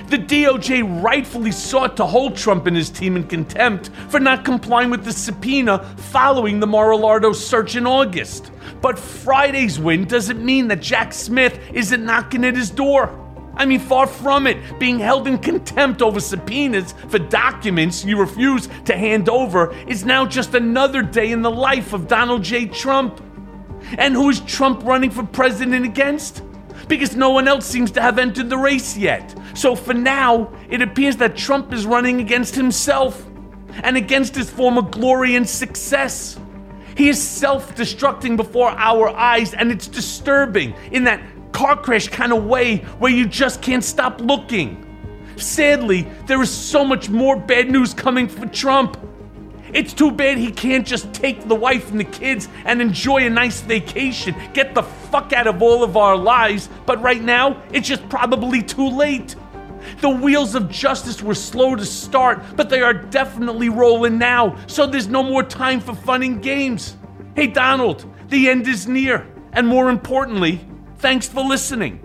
The DOJ rightfully sought to hold Trump and his team in contempt for not complying with the subpoena following the Mar-a-Lago search in August. But Friday's win doesn't mean that Jack Smith isn't knocking at his door. I mean, far from it. Being held in contempt over subpoenas for documents you refuse to hand over is now just another day in the life of Donald J. Trump. And who is Trump running for president against? Because no one else seems to have entered the race yet. So for now, it appears that Trump is running against himself and against his former glory and success. He is self-destructing before our eyes, and it's disturbing in that car crash kind of way where you just can't stop looking. Sadly, there is so much more bad news coming for Trump. It's too bad he can't just take the wife and the kids and enjoy a nice vacation, get the fuck out of all of our lives, but right now, it's just probably too late. The wheels of justice were slow to start, but they are definitely rolling now, so there's no more time for fun and games. Hey Donald, the end is near, and more importantly, thanks for listening.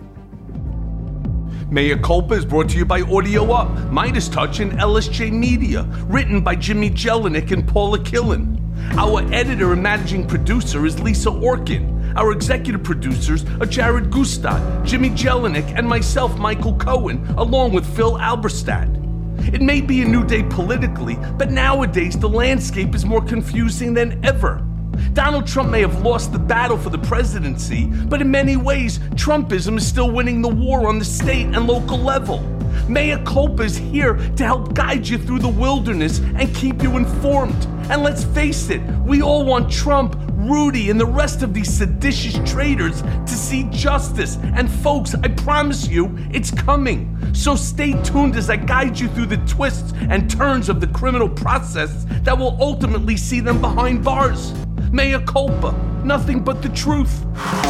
Mea Culpa is brought to you by Audio Up, Midas Touch, and LSJ Media. Written by Jimmy Jelinek and Paula Killen. Our editor and managing producer is Lisa Orkin. Our executive producers are Jared Gustad, Jimmy Jelinek, and myself, Michael Cohen, along with Phil Alberstadt. It may be a new day politically, but nowadays the landscape is more confusing than ever. Donald Trump may have lost the battle for the presidency, but in many ways, Trumpism is still winning the war on the state and local level. Mea Culpa is here to help guide you through the wilderness and keep you informed. And let's face it, we all want Trump, Rudy, and the rest of these seditious traitors to see justice. And folks, I promise you, it's coming. So stay tuned as I guide you through the twists and turns of the criminal process that will ultimately see them behind bars. Mea Culpa, nothing but the truth.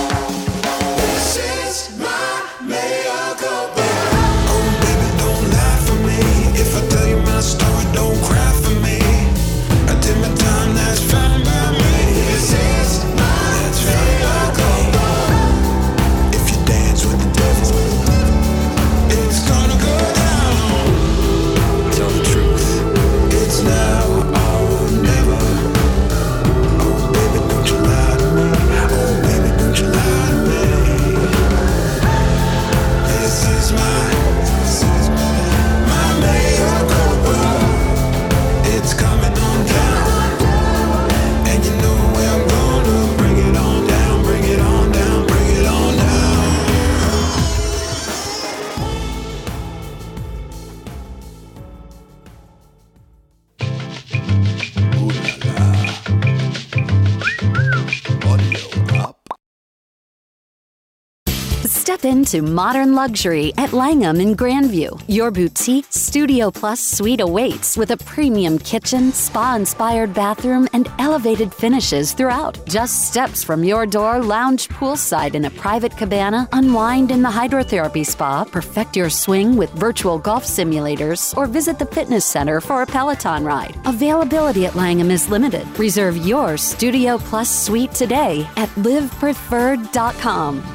This is my mea culpa. Oh baby, don't lie for me. If I tell you my story, don't cry for me. I did my time, that's fine by me. This is my mea culpa. If you dance with the devil, it's gonna go down. Tell the truth, it's now or never. Step into modern luxury at Langham in Grandview. Your boutique Studio Plus suite awaits with a premium kitchen, spa-inspired bathroom, and elevated finishes throughout. Just steps from your door, lounge poolside in a private cabana, unwind in the hydrotherapy spa, perfect your swing with virtual golf simulators, or visit the fitness center for a Peloton ride. Availability at Langham is limited. Reserve your Studio Plus suite today at livepreferred.com.